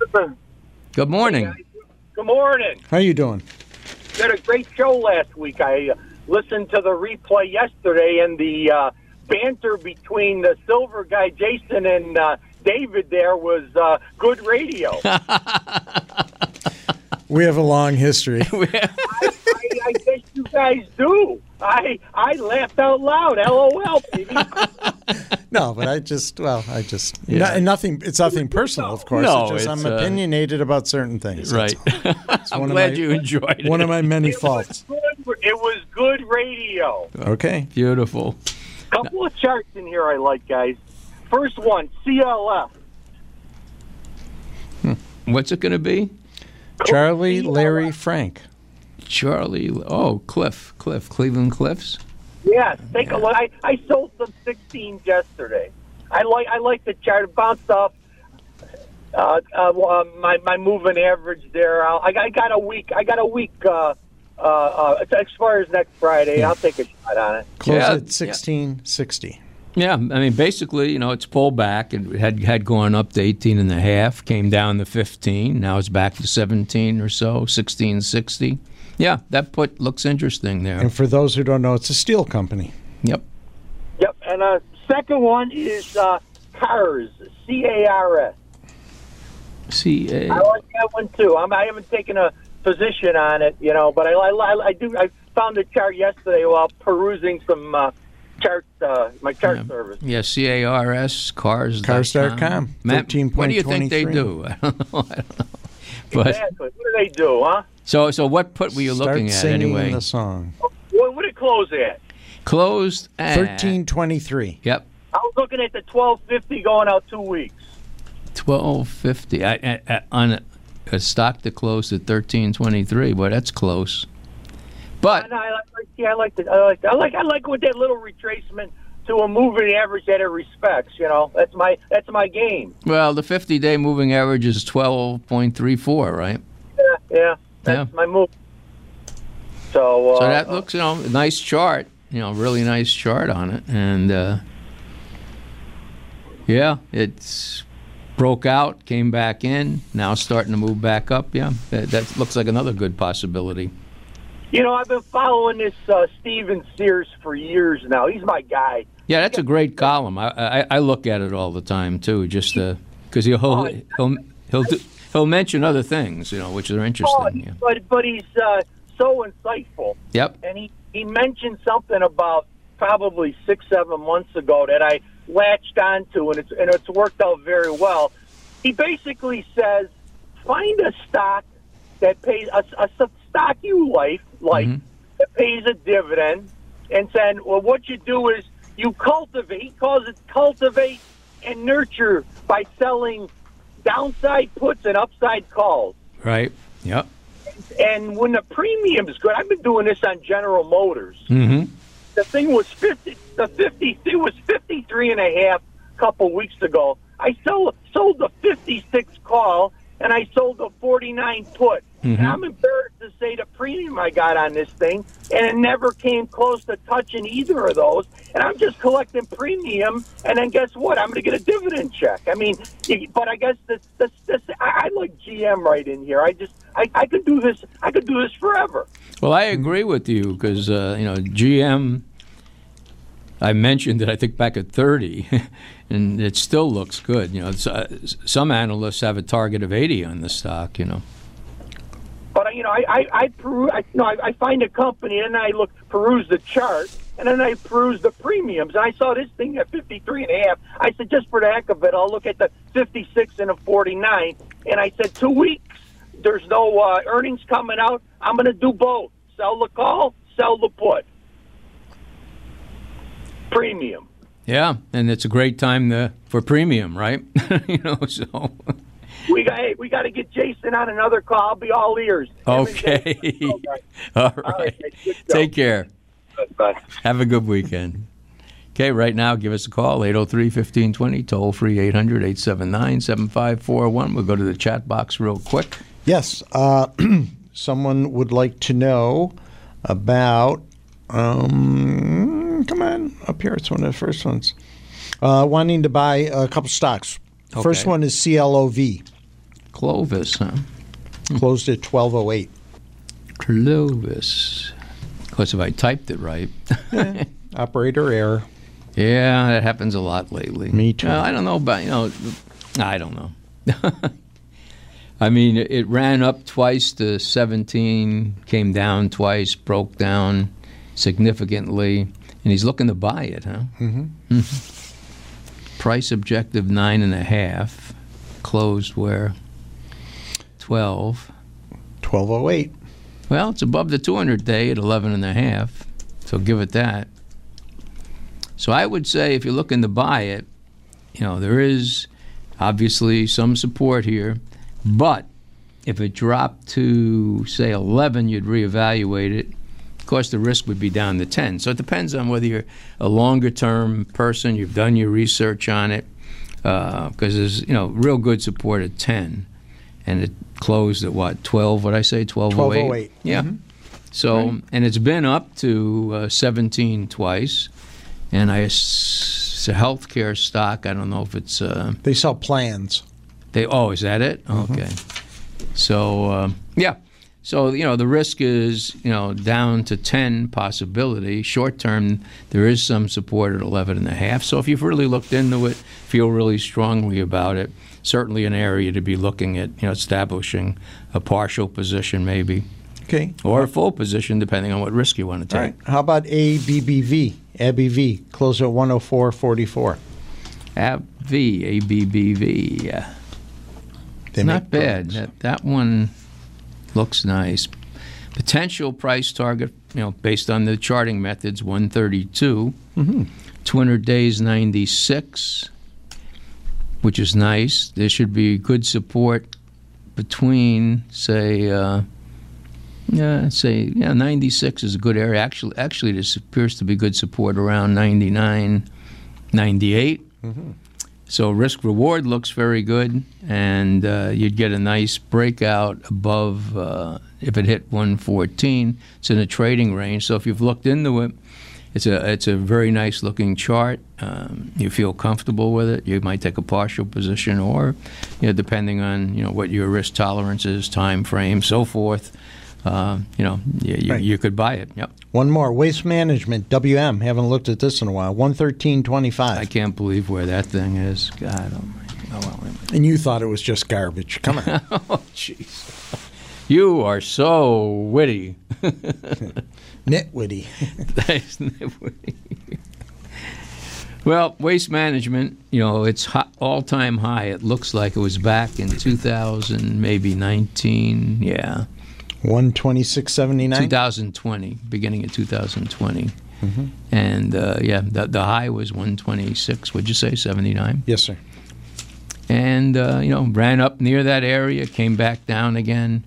Good morning. Good morning. How you doing? We had a great show last week. I uh, listened to the replay yesterday, and the uh, banter between the silver guy, Jason, and uh, David there was uh, good radio. We have a long history. I, I, I guess you guys do. I I laughed out loud. LOL, baby. No, but I just, well, I just, Yeah. no, nothing, it's nothing personal, of course. No, it's just it's, I'm uh, opinionated about certain things. Right. That's I'm one of glad my- you enjoyed it. One of my many It was faults. good. It was good radio. Okay. Beautiful. Couple of charts in here I like, guys. First one, C L F. What's it going to be? Charlie, Larry, Frank. Charlie, oh, Cliff, Cliff, Cleveland Cliffs. Yeah, take a look. I, I sold some sixteens yesterday. I like I like the chart. It bounced off uh, uh, uh, my my moving average there. I'll, I, I got a week. I got a week. Uh, uh, uh, as far as next Friday, I'll take a shot on it. Close Yeah, at sixteen sixty. Yeah, I mean, basically, you know, it's pulled back. It had had gone up to eighteen and a half, came down to fifteen. Now it's back to seventeen or so, sixteen sixty. Yeah, that put looks interesting there. And for those who don't know, it's a steel company. Yep. Yep. And uh, second one is uh, Cars, C A R S. C A. I like that one too. I'm, I haven't taken a position on it, you know, but I, I, I do. I found the chart yesterday while perusing some uh, chart, uh, my chart Yeah. service. Yeah, C A R S, cars. Cars dot com, Matt, thirteen what do you point think they twenty-three. do? I don't know. I don't know. But, exactly. What do they do, huh? So, so what put were you Start looking at singing anyway? the song. What would it close at? Closed at thirteen twenty-three. Yep, I was looking at the twelve fifty going out two weeks. twelve fifty. I, I, I, on a, a stock that closed at thirteen twenty-three. Boy, that's close. But I, I like, yeah, I like the, I like, I like, I like with that little retracement to a moving average that it respects. You know, that's my, that's my game. well, the fifty-day moving average is twelve point three four, right? Yeah, yeah, that's Yeah. my move. So, uh, So that looks, you know, a nice chart. You know, really nice chart on it, and uh, yeah, it's broke out, came back in, now starting to move back up. Yeah, that, that looks like another good possibility. You know, I've been following this uh, Steven Sears for years now. He's my guy. Yeah, that's a great column. I I, I look at it all the time too, just because he'll he'll he'll he'll, do, he'll mention other things, you know, which are interesting. Oh, Yeah. but but he's uh, so insightful. Yep. And he, he mentioned something about probably six, seven months ago that I latched onto, and it's and it's worked out very well. He basically says, find a stock that pays a, a stock you like, like Mhm. that pays a dividend, and then well, what you do is you cultivate. He calls it cultivate and nurture by selling downside puts and upside calls. Right. Yep. And when the premium's good, I've been doing this on General Motors. Mm-hmm. The thing was fifty. The fifty. It was fifty-three and a half a couple weeks ago. I sold sold the fifty-six call and I sold the forty-nine put. Mm-hmm. And I'm embarrassed to say the premium I got on this thing, and it never came close to touching either of those. And I'm just collecting premium, and then guess what? I'm going to get a dividend check. I mean, but I guess this, this, this I, I like G M right in here. I just, I, I could do this. I could do this forever. Well, I agree with you because uh, you know G M. I mentioned it, I think, back at thirty, and it still looks good. You know, it's, uh, some analysts have a target of eighty on the stock. You know. But you know, I I I, peru- I, you know, I, I find a company and I look peruse the chart, and then I peruse the premiums, and I saw this thing at fifty-three and a half. I said, just for the heck of it, I'll look at the fifty-six and a forty-nine, and I said, two weeks. There's no uh, earnings coming out. I'm going to do both: sell the call, sell the put. Premium. Yeah, and it's a great time to, for premium, right? you know, so. We got hey, we got to get Jason on another call. I'll be all ears. Okay. All right. All right, Take care. Bye. Have a good weekend. Okay, right now, give us a call, eight oh three, one five two zero, toll free eight hundred, eight seven nine, seven five four one. We'll go to the chat box real quick. Yes. Uh, someone would like to know about, um, come on, up here. It's one of the first ones. Uh, wanting to buy a couple stocks. Okay. First one is C L O V. Clovis, huh? Closed at twelve oh eight. Clovis. Of course, if I typed it right. Yeah. Operator error. Yeah, that happens a lot lately. Me too. Uh, I don't know about, you know, I don't know. I mean, it, it ran up twice to seventeen, came down twice, broke down significantly, and he's looking to buy it, huh? Mm-hmm. Price objective nine and a half, closed where? twelve. twelve oh eight. Well, it's above the two hundred day at eleven and a half, so give it that. So I would say if you're looking to buy it, you know, there is obviously some support here, but if it dropped to, say, eleven, you'd reevaluate it. Of course, the risk would be down to ten. So it depends on whether you're a longer-term person, you've done your research on it, because uh, there's, you know, real good support at ten. And it closed at, what, twelve, what I say, twelve oh eight? twelve oh eight. Yeah. Mm-hmm. So, Right. and it's been up to uh, seventeen twice. And I, it's a healthcare stock. I don't know if it's... Uh, They sell plans. they Oh, is that it? Mm-hmm. Okay. So, um, yeah. So, you know, the risk is, you know, down to ten possibility. Short term, there is some support at eleven and a half. So if you've really looked into it, feel really strongly about it, certainly an area to be looking at, you know, establishing a partial position maybe, Okay. or a full position depending on what risk you want to All take. right. How about A B B V? A B V closed at one oh four forty-four. A B B V, A B B V, yeah. They Not make bad. drones. That, that one looks nice. Potential price target, you know, based on the charting methods, one thirty-two. Mm-hmm. two hundred days, ninety-six, which is nice. There should be good support between, say, uh, yeah, say, yeah, ninety-six is a good area. Actually, actually, there appears to be good support around ninety-nine, ninety-eight. Mm-hmm. So risk reward looks very good, and uh, you'd get a nice breakout above uh, if it hit one fourteen. It's in a trading range. So if you've looked into it, it's a it's a very nice looking chart. Um, you feel comfortable with it. You might take a partial position, or you know, depending on you know what your risk tolerance is, time frame, so forth. Uh, you know, you, you, Right. you could buy it. Yep. One more. Waste Management, W M. Haven't looked at this in a while. one thirteen twenty-five. I can't believe where that thing is. God, oh my. Oh, well, wait a minute. And you thought it was just garbage. Come on. Oh, jeez. You are so witty. Nitwitty. That's nitwitty. Well, Waste Management, you know, it's hot, all-time high. It looks like it was back in two thousand, maybe nineteen, yeah. one twenty-six seventy-nine. two thousand twenty, beginning of two thousand twenty. Mm-hmm. And, uh, yeah, the, the high was one twenty-six, would you say, seventy-nine? Yes, sir. And, uh, you know, ran up near that area, came back down again.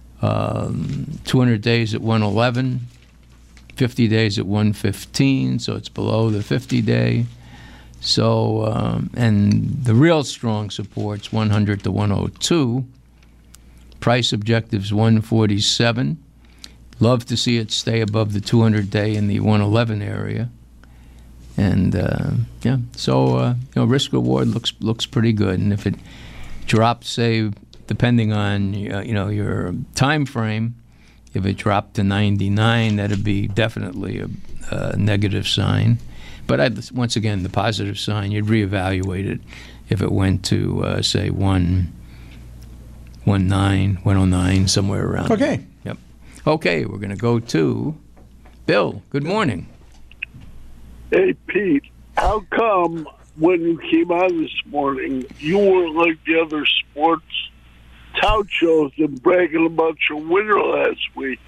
Um, two hundred days at one eleven, fifty days at one fifteen, so it's below the fifty-day. So, um, and the real strong support's one hundred to one oh two. Price objectives one forty-seven. Love to see it stay above the two hundred day in the one eleven area. And uh, yeah, so uh, you know, risk reward looks looks pretty good. And if it drops, say, depending on uh, you know your time frame, if it dropped to ninety-nine, that'd be definitely a, a negative sign. But I'd, once again, the positive sign, you'd reevaluate it if it went to uh, say one, one nine, one oh nine, somewhere around. Okay. There. Yep. Okay, we're going to go to Bill. Good morning. Hey, Pete, how come when you came on this morning, you weren't like the other sports tout shows and bragging about your winner last week?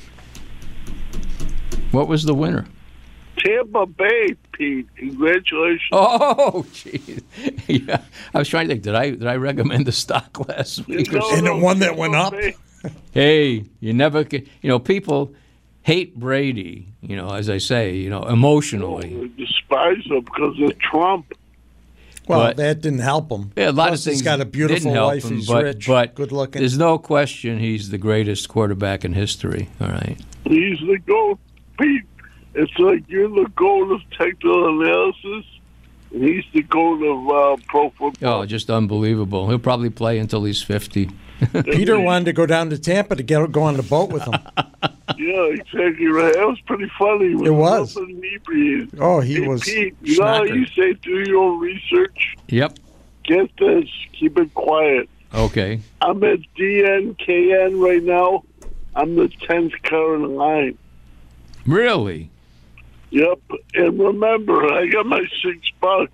What was the winner? Tampa Bay, Pete. Congratulations. Oh, jeez. Yeah, I was trying to think. Did I did I recommend the stock last week? or No, something? And the one that went Tampa up? Bay. Hey, you never can. You know, people hate Brady. You know, as I say, you know, emotionally. I despise them because of Trump. Well, But- that didn't help him. Yeah, a lot Plus, of things He's got a beautiful didn't help wife. him, He's but, rich, but good looking. There's no question he's the greatest quarterback in history. All right. He's the GOAT, Pete. It's like you're the GOAT of technical analysis, and he's the GOAT of uh, pro football. Oh, just unbelievable. He'll probably play until he's fifty. Peter wanted to go down to Tampa to get go on the boat with him. Yeah, exactly right. That was pretty funny. It was. Inebriated. Oh, he Hey, was. Pete, you know how schnockered. you say do your own research? Yep. Get this. Keep it quiet. Okay. I'm at D N K N right now. I'm the tenth car in line. Really? Yep. And remember, I got my six bucks.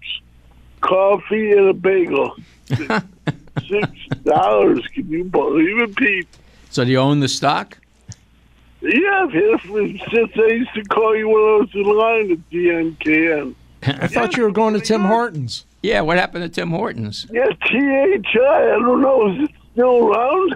Coffee and a bagel. Six dollars. Can you believe it, Pete? So do you own the stock? Yeah, if, since I used to call you when I was in line at D N K N. I thought you were going to Tim Hortons. Yeah. What happened to Tim Hortons? Yeah, T H I. I don't know. Is it still around?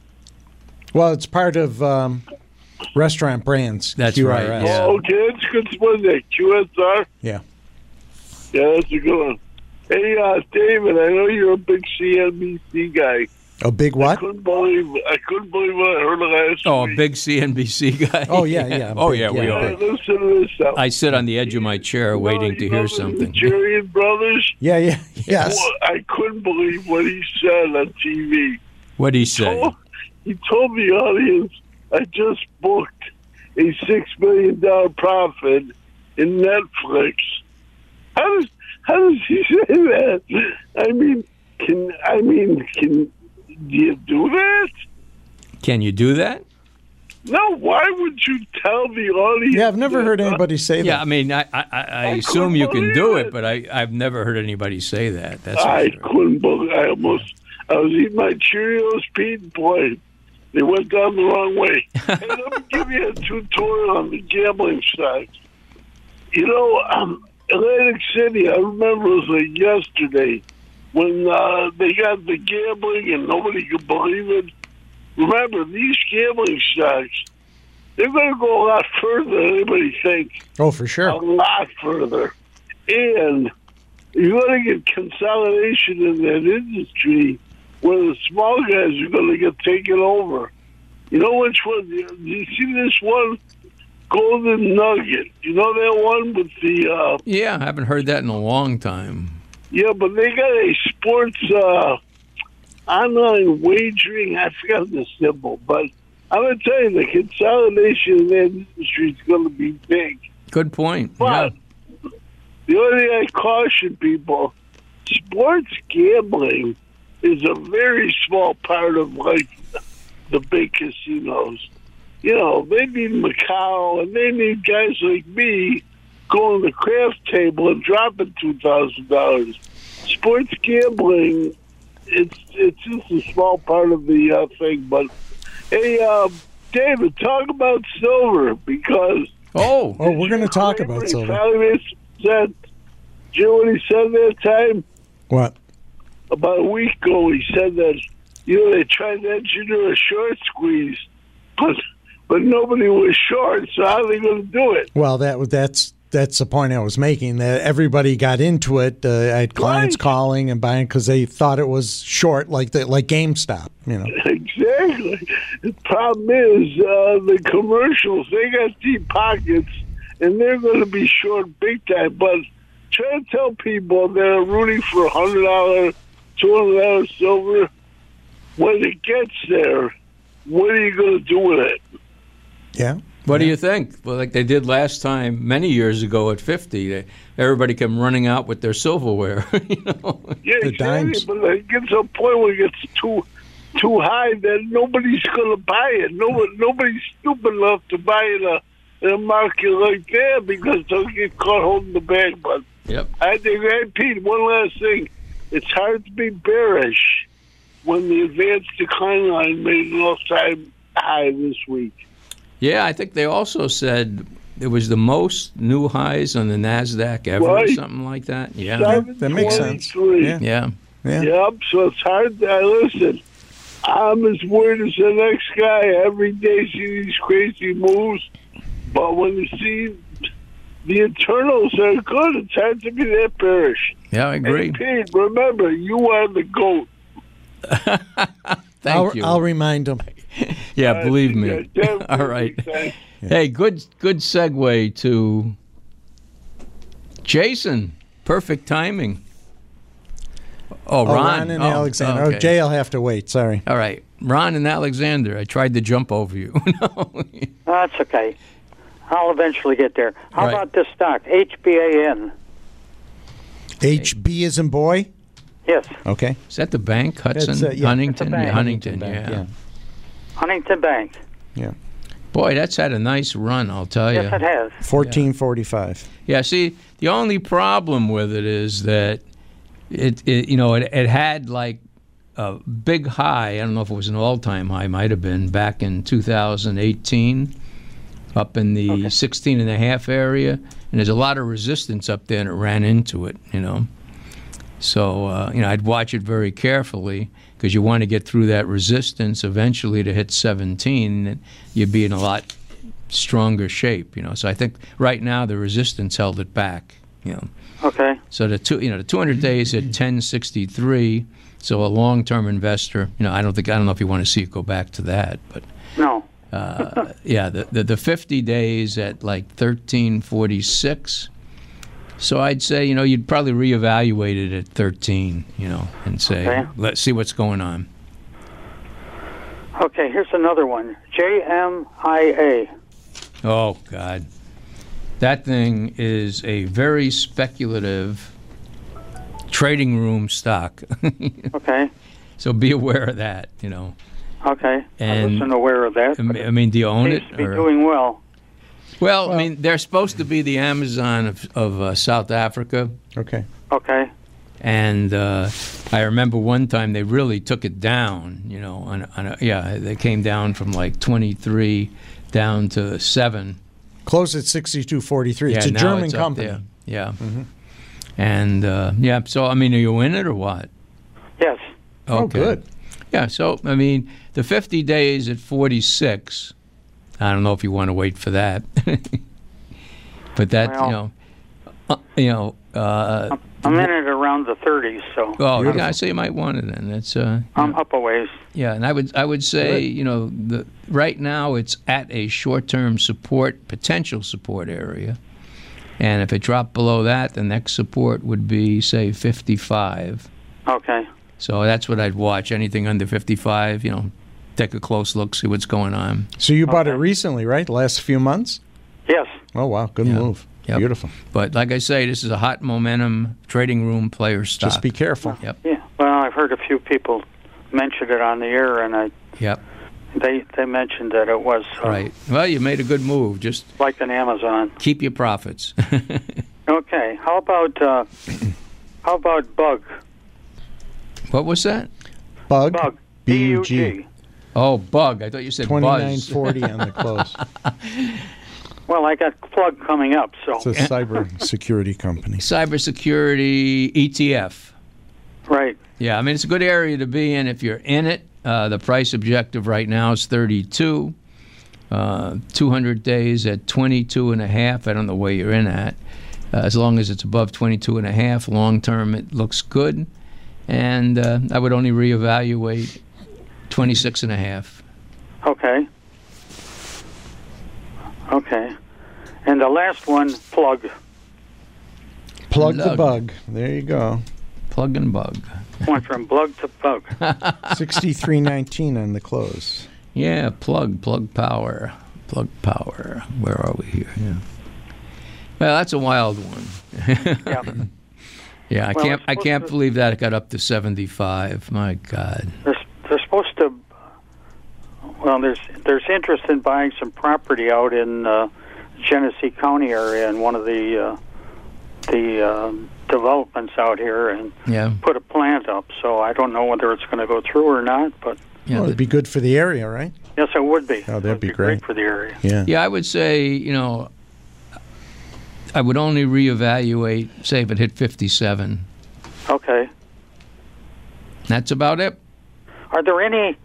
Well, it's part of um, Restaurant Brands. That's Q R S. right, yeah. Oh, okay, that's a good one there. Q S R? Yeah. Yeah, that's a good one. Hey, uh, David, I know you're a big C N B C guy. A big I what? couldn't believe I couldn't believe what I heard last Oh, a week. big C N B C guy. Oh, yeah, yeah, oh, big, yeah, we yeah, are. Hey, listen to this now. I sit on the edge of my chair waiting You to know hear the something. Nigerian brothers? Yeah, yeah, yes. Well, I couldn't believe what he said on T V. What'd he say? Told- he told the audience, I just booked a six million dollar profit in Netflix. How does how does he say that? I mean, can I mean can you do that? Can you do that? No. Why would you tell the audience? Yeah, I've never heard that? anybody say Yeah, that. I mean, I, I, I I assume couldn't you can do believe it, it. but I, I've never heard anybody say that. That's for I sure. couldn't believe. I almost I was eating my Cheerios, Pete, and boy, they went down the wrong way. Hey, let me give you a tutorial on the gambling side. You know, um, Atlantic City, I remember it was like yesterday when uh, they got the gambling and nobody could believe it. Remember, these gambling stocks, they're going to go a lot further than anybody thinks. Oh, for sure. A lot further. And you're going to get consolidation in that industry where the small guys are going to get taken over. You know which one? Do you see this one? Golden Nugget. You know that one with the... Uh, Yeah, I haven't heard that in a long time. yeah, but they got a sports uh, online wagering. I forgot the symbol, but I'm going to tell you, the consolidation in that industry is going to be big. Good point. But yeah. the only thing I caution people, sports gambling is a very small part of, like, the big casinos. You know, they need Macau, and they need guys like me going to the craft table and dropping two thousand dollars. Sports gambling, it's it's just a small part of the uh, thing. But, hey, uh, David, talk about silver, because... Oh, Oh, we're going to talk about silver. Said, do you know what he said that time? What? About a week ago, he said that, you know, they tried to engineer a short squeeze, but but nobody was short, so how are they going to do it? Well, that was that's that's the point I was making. That everybody got into it. Uh, I had clients Right. calling and buying because they thought it was short, like the, like GameStop. You know. Exactly. The problem is uh, the commercials, they got deep pockets, and they're going to be short big time. But try to tell people that are rooting for one hundred dollars, two hundred dollars silver, when it gets there, what are you going to do with it? Yeah. what do you think? Well, like they did last time, many years ago at fifty, they, everybody came running out with their silverware. You know? Yeah, The exactly. dimes. But it gets to a point where it gets too too high that nobody's going to buy it. Nobody, nobody's stupid enough to buy it in a, in a market like that because they'll get caught holding the bag. But Yep. I think, hey, Pete, one last thing. It's hard to be bearish when the advanced decline line made an all-time high this week. Yeah, I think they also said it was the most new highs on the NASDAQ ever, or Right. something like that. Yeah. Seven that makes sense. twenty-three. Yeah. Yeah. Yeah. Yep, so it's hard to uh, listen. I'm as worried as the next guy. Every day see these crazy moves, but when you see the internals are good, it's hard to be that bearish. Yeah, I agree. Hey, Pete, remember, you are the GOAT. Thank I'll, you. I'll remind them. yeah, believe me. Uh, definitely. All right. Thanks. Hey, good good segue to Jason. Perfect timing. Oh, Oh, Ron. Ron and Oh, Alexander. okay. Oh, Jay will have to wait. Sorry. All right. Ron and Alexander. I tried to jump over you. No. That's okay. I'll eventually get there. How Right. about this stock, H B A N? H B is in boy. Yes, Okay. Is that the bank, Hudson? That's, uh, yeah. Huntington? It's a bank. Yeah, Huntington, Bank, yeah. Huntington Bank. Boy, that's had a nice run, I'll tell you. Yes, it has. Fourteen forty-five. Yeah, see, the only problem with it is that it, it you know, it, it had like a big high. I don't know if it was an all-time high, might have been back in two thousand eighteen, up in the Okay. sixteen and a half area, and there's a lot of resistance up there, and it ran into it, you know. So, uh, you know, I'd watch it very carefully because you want to get through that resistance eventually to hit seventeen, and you'd be in a lot stronger shape, you know. So I think right now the resistance held it back, you know. Okay. So the two, you know, the two hundred days at ten sixty-three. So a long-term investor, you know, I don't think I don't know if you want to see it go back to that, but No. uh, yeah, the, the the fifty days at like thirteen forty-six. So I'd say, you know, you'd probably reevaluate it at thirteen, you know, and say, Okay. let's see what's going on. Okay, here's another one. J M I A. Oh God, that thing is a very speculative trading room stock. Okay. So be aware of that, you know. Okay. I And- wasn't aware of that. I but mean, I mean, do you own it it? seems to be or- doing well. Well, I mean, they're supposed to be the Amazon of, of uh, South Africa, Okay. Okay. And uh, I remember one time they really took it down. You know, on, a, on a, yeah, they came down from like twenty-three down to seven. Closed at sixty-two forty-three. Yeah, it's a now German it's up company. there. Yeah. Mm-hmm. And uh, yeah, so I mean, are you in it or what? Yes. Okay. Oh, good. Yeah, so I mean, the fifty days at forty-six. I don't know if you want to wait for that, but that Well, you know, uh, you know. Uh, I'm in it around the thirties, so oh, yeah, I say you might want it then. It's uh, I'm you know, up a ways. yeah, and I would I would say Good. you know the right now it's at a short-term support potential support area, and if it dropped below that, the next support would be say fifty-five. Okay. So that's what I'd watch. Anything under fifty-five, you know, take a close look, see what's going on. So you bought it Okay. recently, right? The last few months? Yes. Oh, wow. Good Yeah. move. Yep. Beautiful. But like I say, this is a hot momentum trading room player stock. Just be careful. Yep. Yeah. Well, I've heard a few people mention it on the air, and I Yep. they they mentioned that it was uh, Right. Well, you made a good move. Just like an Amazon. keep your profits. Okay. How about uh, how about Bug? What was that? Bug. Bug. B U G. B U G. Oh, bug. I thought you said twenty-nine buzz. forty on the close. Well, I got Plug coming up, so It's a cyber security company. Cybersecurity E T F. right. Yeah, I mean, it's a good area to be in if you're in it. Uh, the price objective right now is thirty-two. Uh, two hundred days at twenty-two and a half. I don't know where you're in at. Uh, as long as it's above twenty-two and a half, long term it looks good. And uh, I would only reevaluate twenty-six and a half. Okay. Okay. And the last one, Plug. Plug the Plug. bug. There you go. Plug and bug. Went from Plug to Bug. sixty-three nineteen on the close. Yeah, plug, plug power, plug power. Where are we here? Yeah. Well, that's a wild one. Yeah. Yeah, I Well, can't. it's I supposed can't to- believe that it got up to seventy-five. My God. They're, they're supposed to. Well, there's there's interest in buying some property out in uh, Genesee County area in one of the uh, the uh, developments out here, and Yeah. put a plant up. So I don't know whether it's going to go through or not, but Yeah. Well, it'd be good for the area, right? yes, it would be. Oh, that'd It would be great great. for the area. Yeah. Yeah, I would say, you know, I would only reevaluate, say, if it hit fifty-seven. Okay. That's about it. Are there any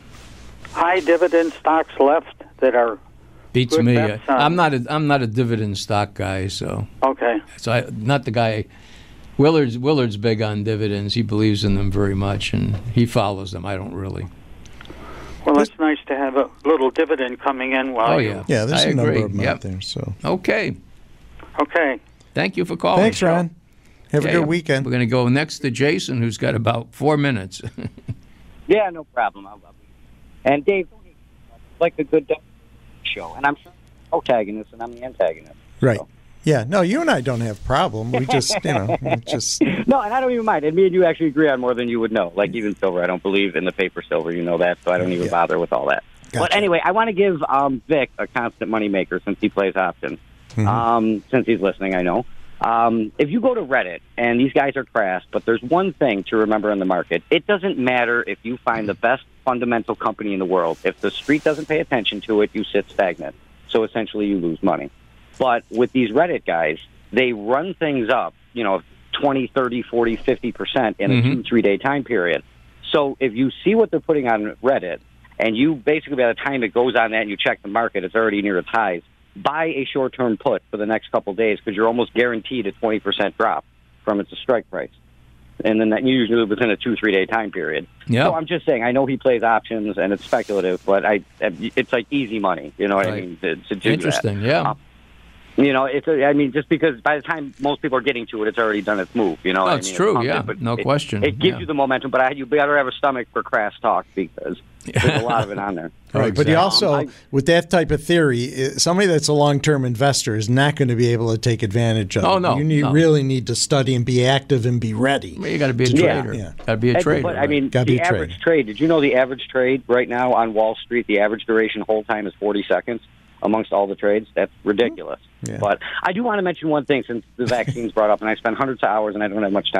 high dividend stocks left that are Beats Good me. bets on- I'm not. A, I'm not a dividend stock guy, so okay? so I not the guy. Willard's Willard's big on dividends. He believes in them very much, and he follows them. I don't really. Well, it's nice to have a little dividend coming in while Oh you. yeah. Yeah, there's I a number agree. of them Yep. out there. So Okay. Okay. Thank you for calling. thanks, Ron. Have a Okay, good weekend. We're going to go next to Jason, who's got about four minutes. Yeah, no problem. I'll, I'll be. And Dave, like a good show, and I'm the protagonist and I'm the antagonist. Right. So. Yeah. No, you and I don't have a problem. We just, you know, we just. No, and I don't even mind. And me and you actually agree on more than you would know. Like even silver, I don't believe in the paper silver. You know that, so I don't even Yeah. bother with all that. Gotcha. But anyway, I want to give um, Vic a constant moneymaker since he plays options. Mhm. Um, since he's listening, I know. Um, if you go to Reddit, and these guys are crass, but there's one thing to remember in the market. It doesn't matter if you find the best fundamental company in the world. If the street doesn't pay attention to it, you sit stagnant. So essentially you lose money. But with these Reddit guys, they run things up, you know, twenty, thirty, forty, fifty percent in a Mhm. two, three-day time period. So if you see what they're putting on Reddit, and you basically, by the time it goes on that and you check the market, it's already near its highs, buy a short-term put for the next couple of days because you're almost guaranteed a twenty percent drop from its strike price. And then that usually within a two, three-day time period. Yeah. So I'm just saying, I know he plays options and it's speculative, but I it's like easy money, you know what I Right. mean, to, to do Interesting. that. Yeah. Uh, You know, it's. A, I mean, just because by the time most people are getting to it, it's already done its move. You know, Oh, I it's mean, true, pumped yeah. it, but No it- question, It gives yeah. you the momentum, but I, you better have a stomach for crass talk because there's a lot of it on there. Right, but exactly. you also, Um, I- with that type of theory, i- somebody that's a long-term investor is not going to be able to take advantage of Oh, it. no, You need, no. really need to study and be active and be ready. Well, you got to be a Yeah. trader. Yeah. Got to be a And- trader. But I right. mean, Gotta be the a average trader. trade. Did you know the average trade right now on Wall Street? The average duration hold time is forty seconds amongst all the trades. That's ridiculous. Yeah. But I do want to mention one thing since the vaccine's brought up, and I spent hundreds of hours and I don't have much time.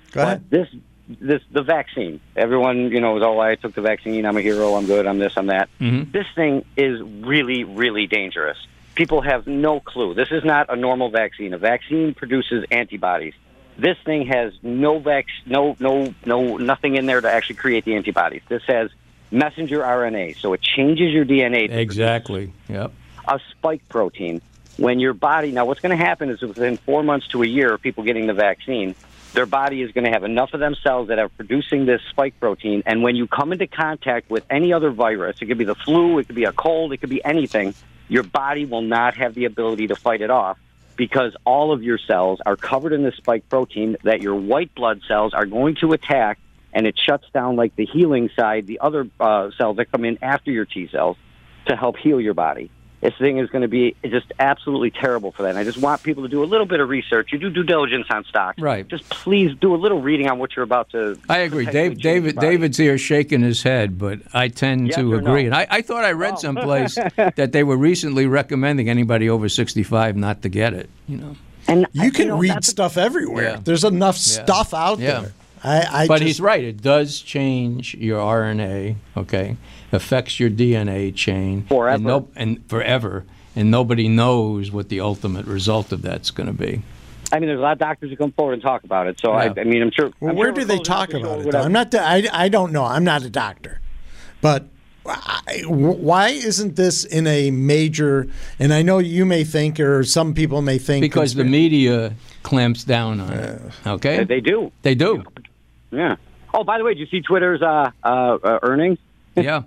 Go ahead. But this, this, the vaccine. Everyone, you know, is, oh, I took the vaccine. I'm a hero. I'm good. I'm this. I'm that. Mm-hmm. This thing is really, really dangerous. People have no clue. This is not a normal vaccine. A vaccine produces antibodies. This thing has no vac, no, no, no, nothing in there to actually create the antibodies. This has messenger R N A, so it changes your D N A. To Exactly. Yep. A spike protein. When your body, now what's going to happen is within four months to a year of people getting the vaccine, their body is going to have enough of them cells that are producing this spike protein, and when you come into contact with any other virus, it could be the flu, it could be a cold, it could be anything, your body will not have the ability to fight it off because all of your cells are covered in this spike protein that your white blood cells are going to attack, and it shuts down like the healing side, the other uh, cells that come in after your T cells to help heal your body. This thing is going to be just absolutely terrible for that. And I just want people to do a little bit of research. You do due diligence on stocks. Right. Just please do a little reading on what you're about to. I agree. Dave, David, David's here shaking his head, but I tend Yes to or agree. no? And I, I thought I read Oh. someplace that they were recently recommending anybody over sixty-five not to get it. You know. And You can know, read that's- stuff everywhere. Yeah. There's enough Yeah. stuff out Yeah. there. I, I But just, he's right. It does change your R N A. Okay, affects your D N A chain Forever. and, no, and forever. And nobody knows what the ultimate result of that's going to be. I mean, there's a lot of doctors who come forward and talk about it. So Yeah. I, I mean, I'm sure. Well, I'm where sure do we're they closing up talk the show about or it? Though? whatever. I'm not. I, I don't know. I'm not a doctor, but I, why isn't this in a major? And I know you may think, or some people may think, Because the conspira- media clamps down on it. Okay? They- They do. They do. Yeah. Oh, by the way, did you see Twitter's uh, uh, uh, earnings? Yeah.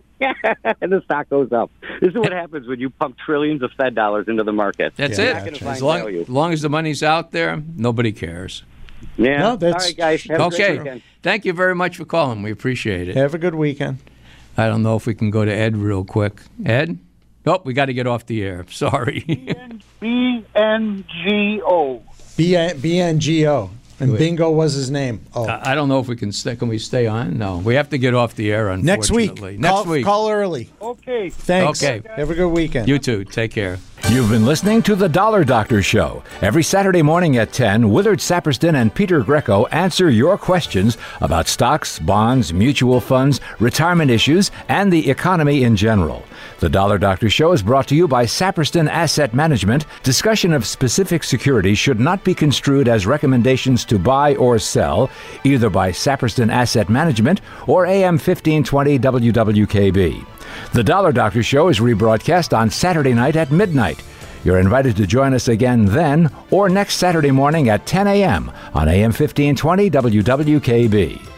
And the stock goes up. This is what happens when you pump trillions of Fed dollars into the market. That's Yeah, it. Not gonna As find long, value. as long as the money's out there, nobody cares. Yeah. No, that's- All right, guys. Have a great Okay. weekend. Thank you very much for calling. We appreciate it. Have a good weekend. I don't know if we can go to Ed real quick. Ed? Nope, we got to get off the air. Sorry. B N G O. B N G O. And Bingo was his name. Oh, I I don't know if we can stay. Can we stay on? No, we have to get off the air. next week. Unfortunately, next call, week. Call early. Okay. Thanks. Okay. Have a good weekend. You too. Take care. You've been listening to The Dollar Doctor Show. Every Saturday morning at ten, Willard Saperston and Peter Greco answer your questions about stocks, bonds, mutual funds, retirement issues, and the economy in general. The Dollar Doctor Show is brought to you by Saperston Asset Management. Discussion of specific securities should not be construed as recommendations to buy or sell, either by Saperston Asset Management or A M fifteen twenty W W K B. The Dollar Doctor Show is rebroadcast on Saturday night at midnight. You're invited to join us again then or next Saturday morning at ten a.m. on A M fifteen twenty W W K B.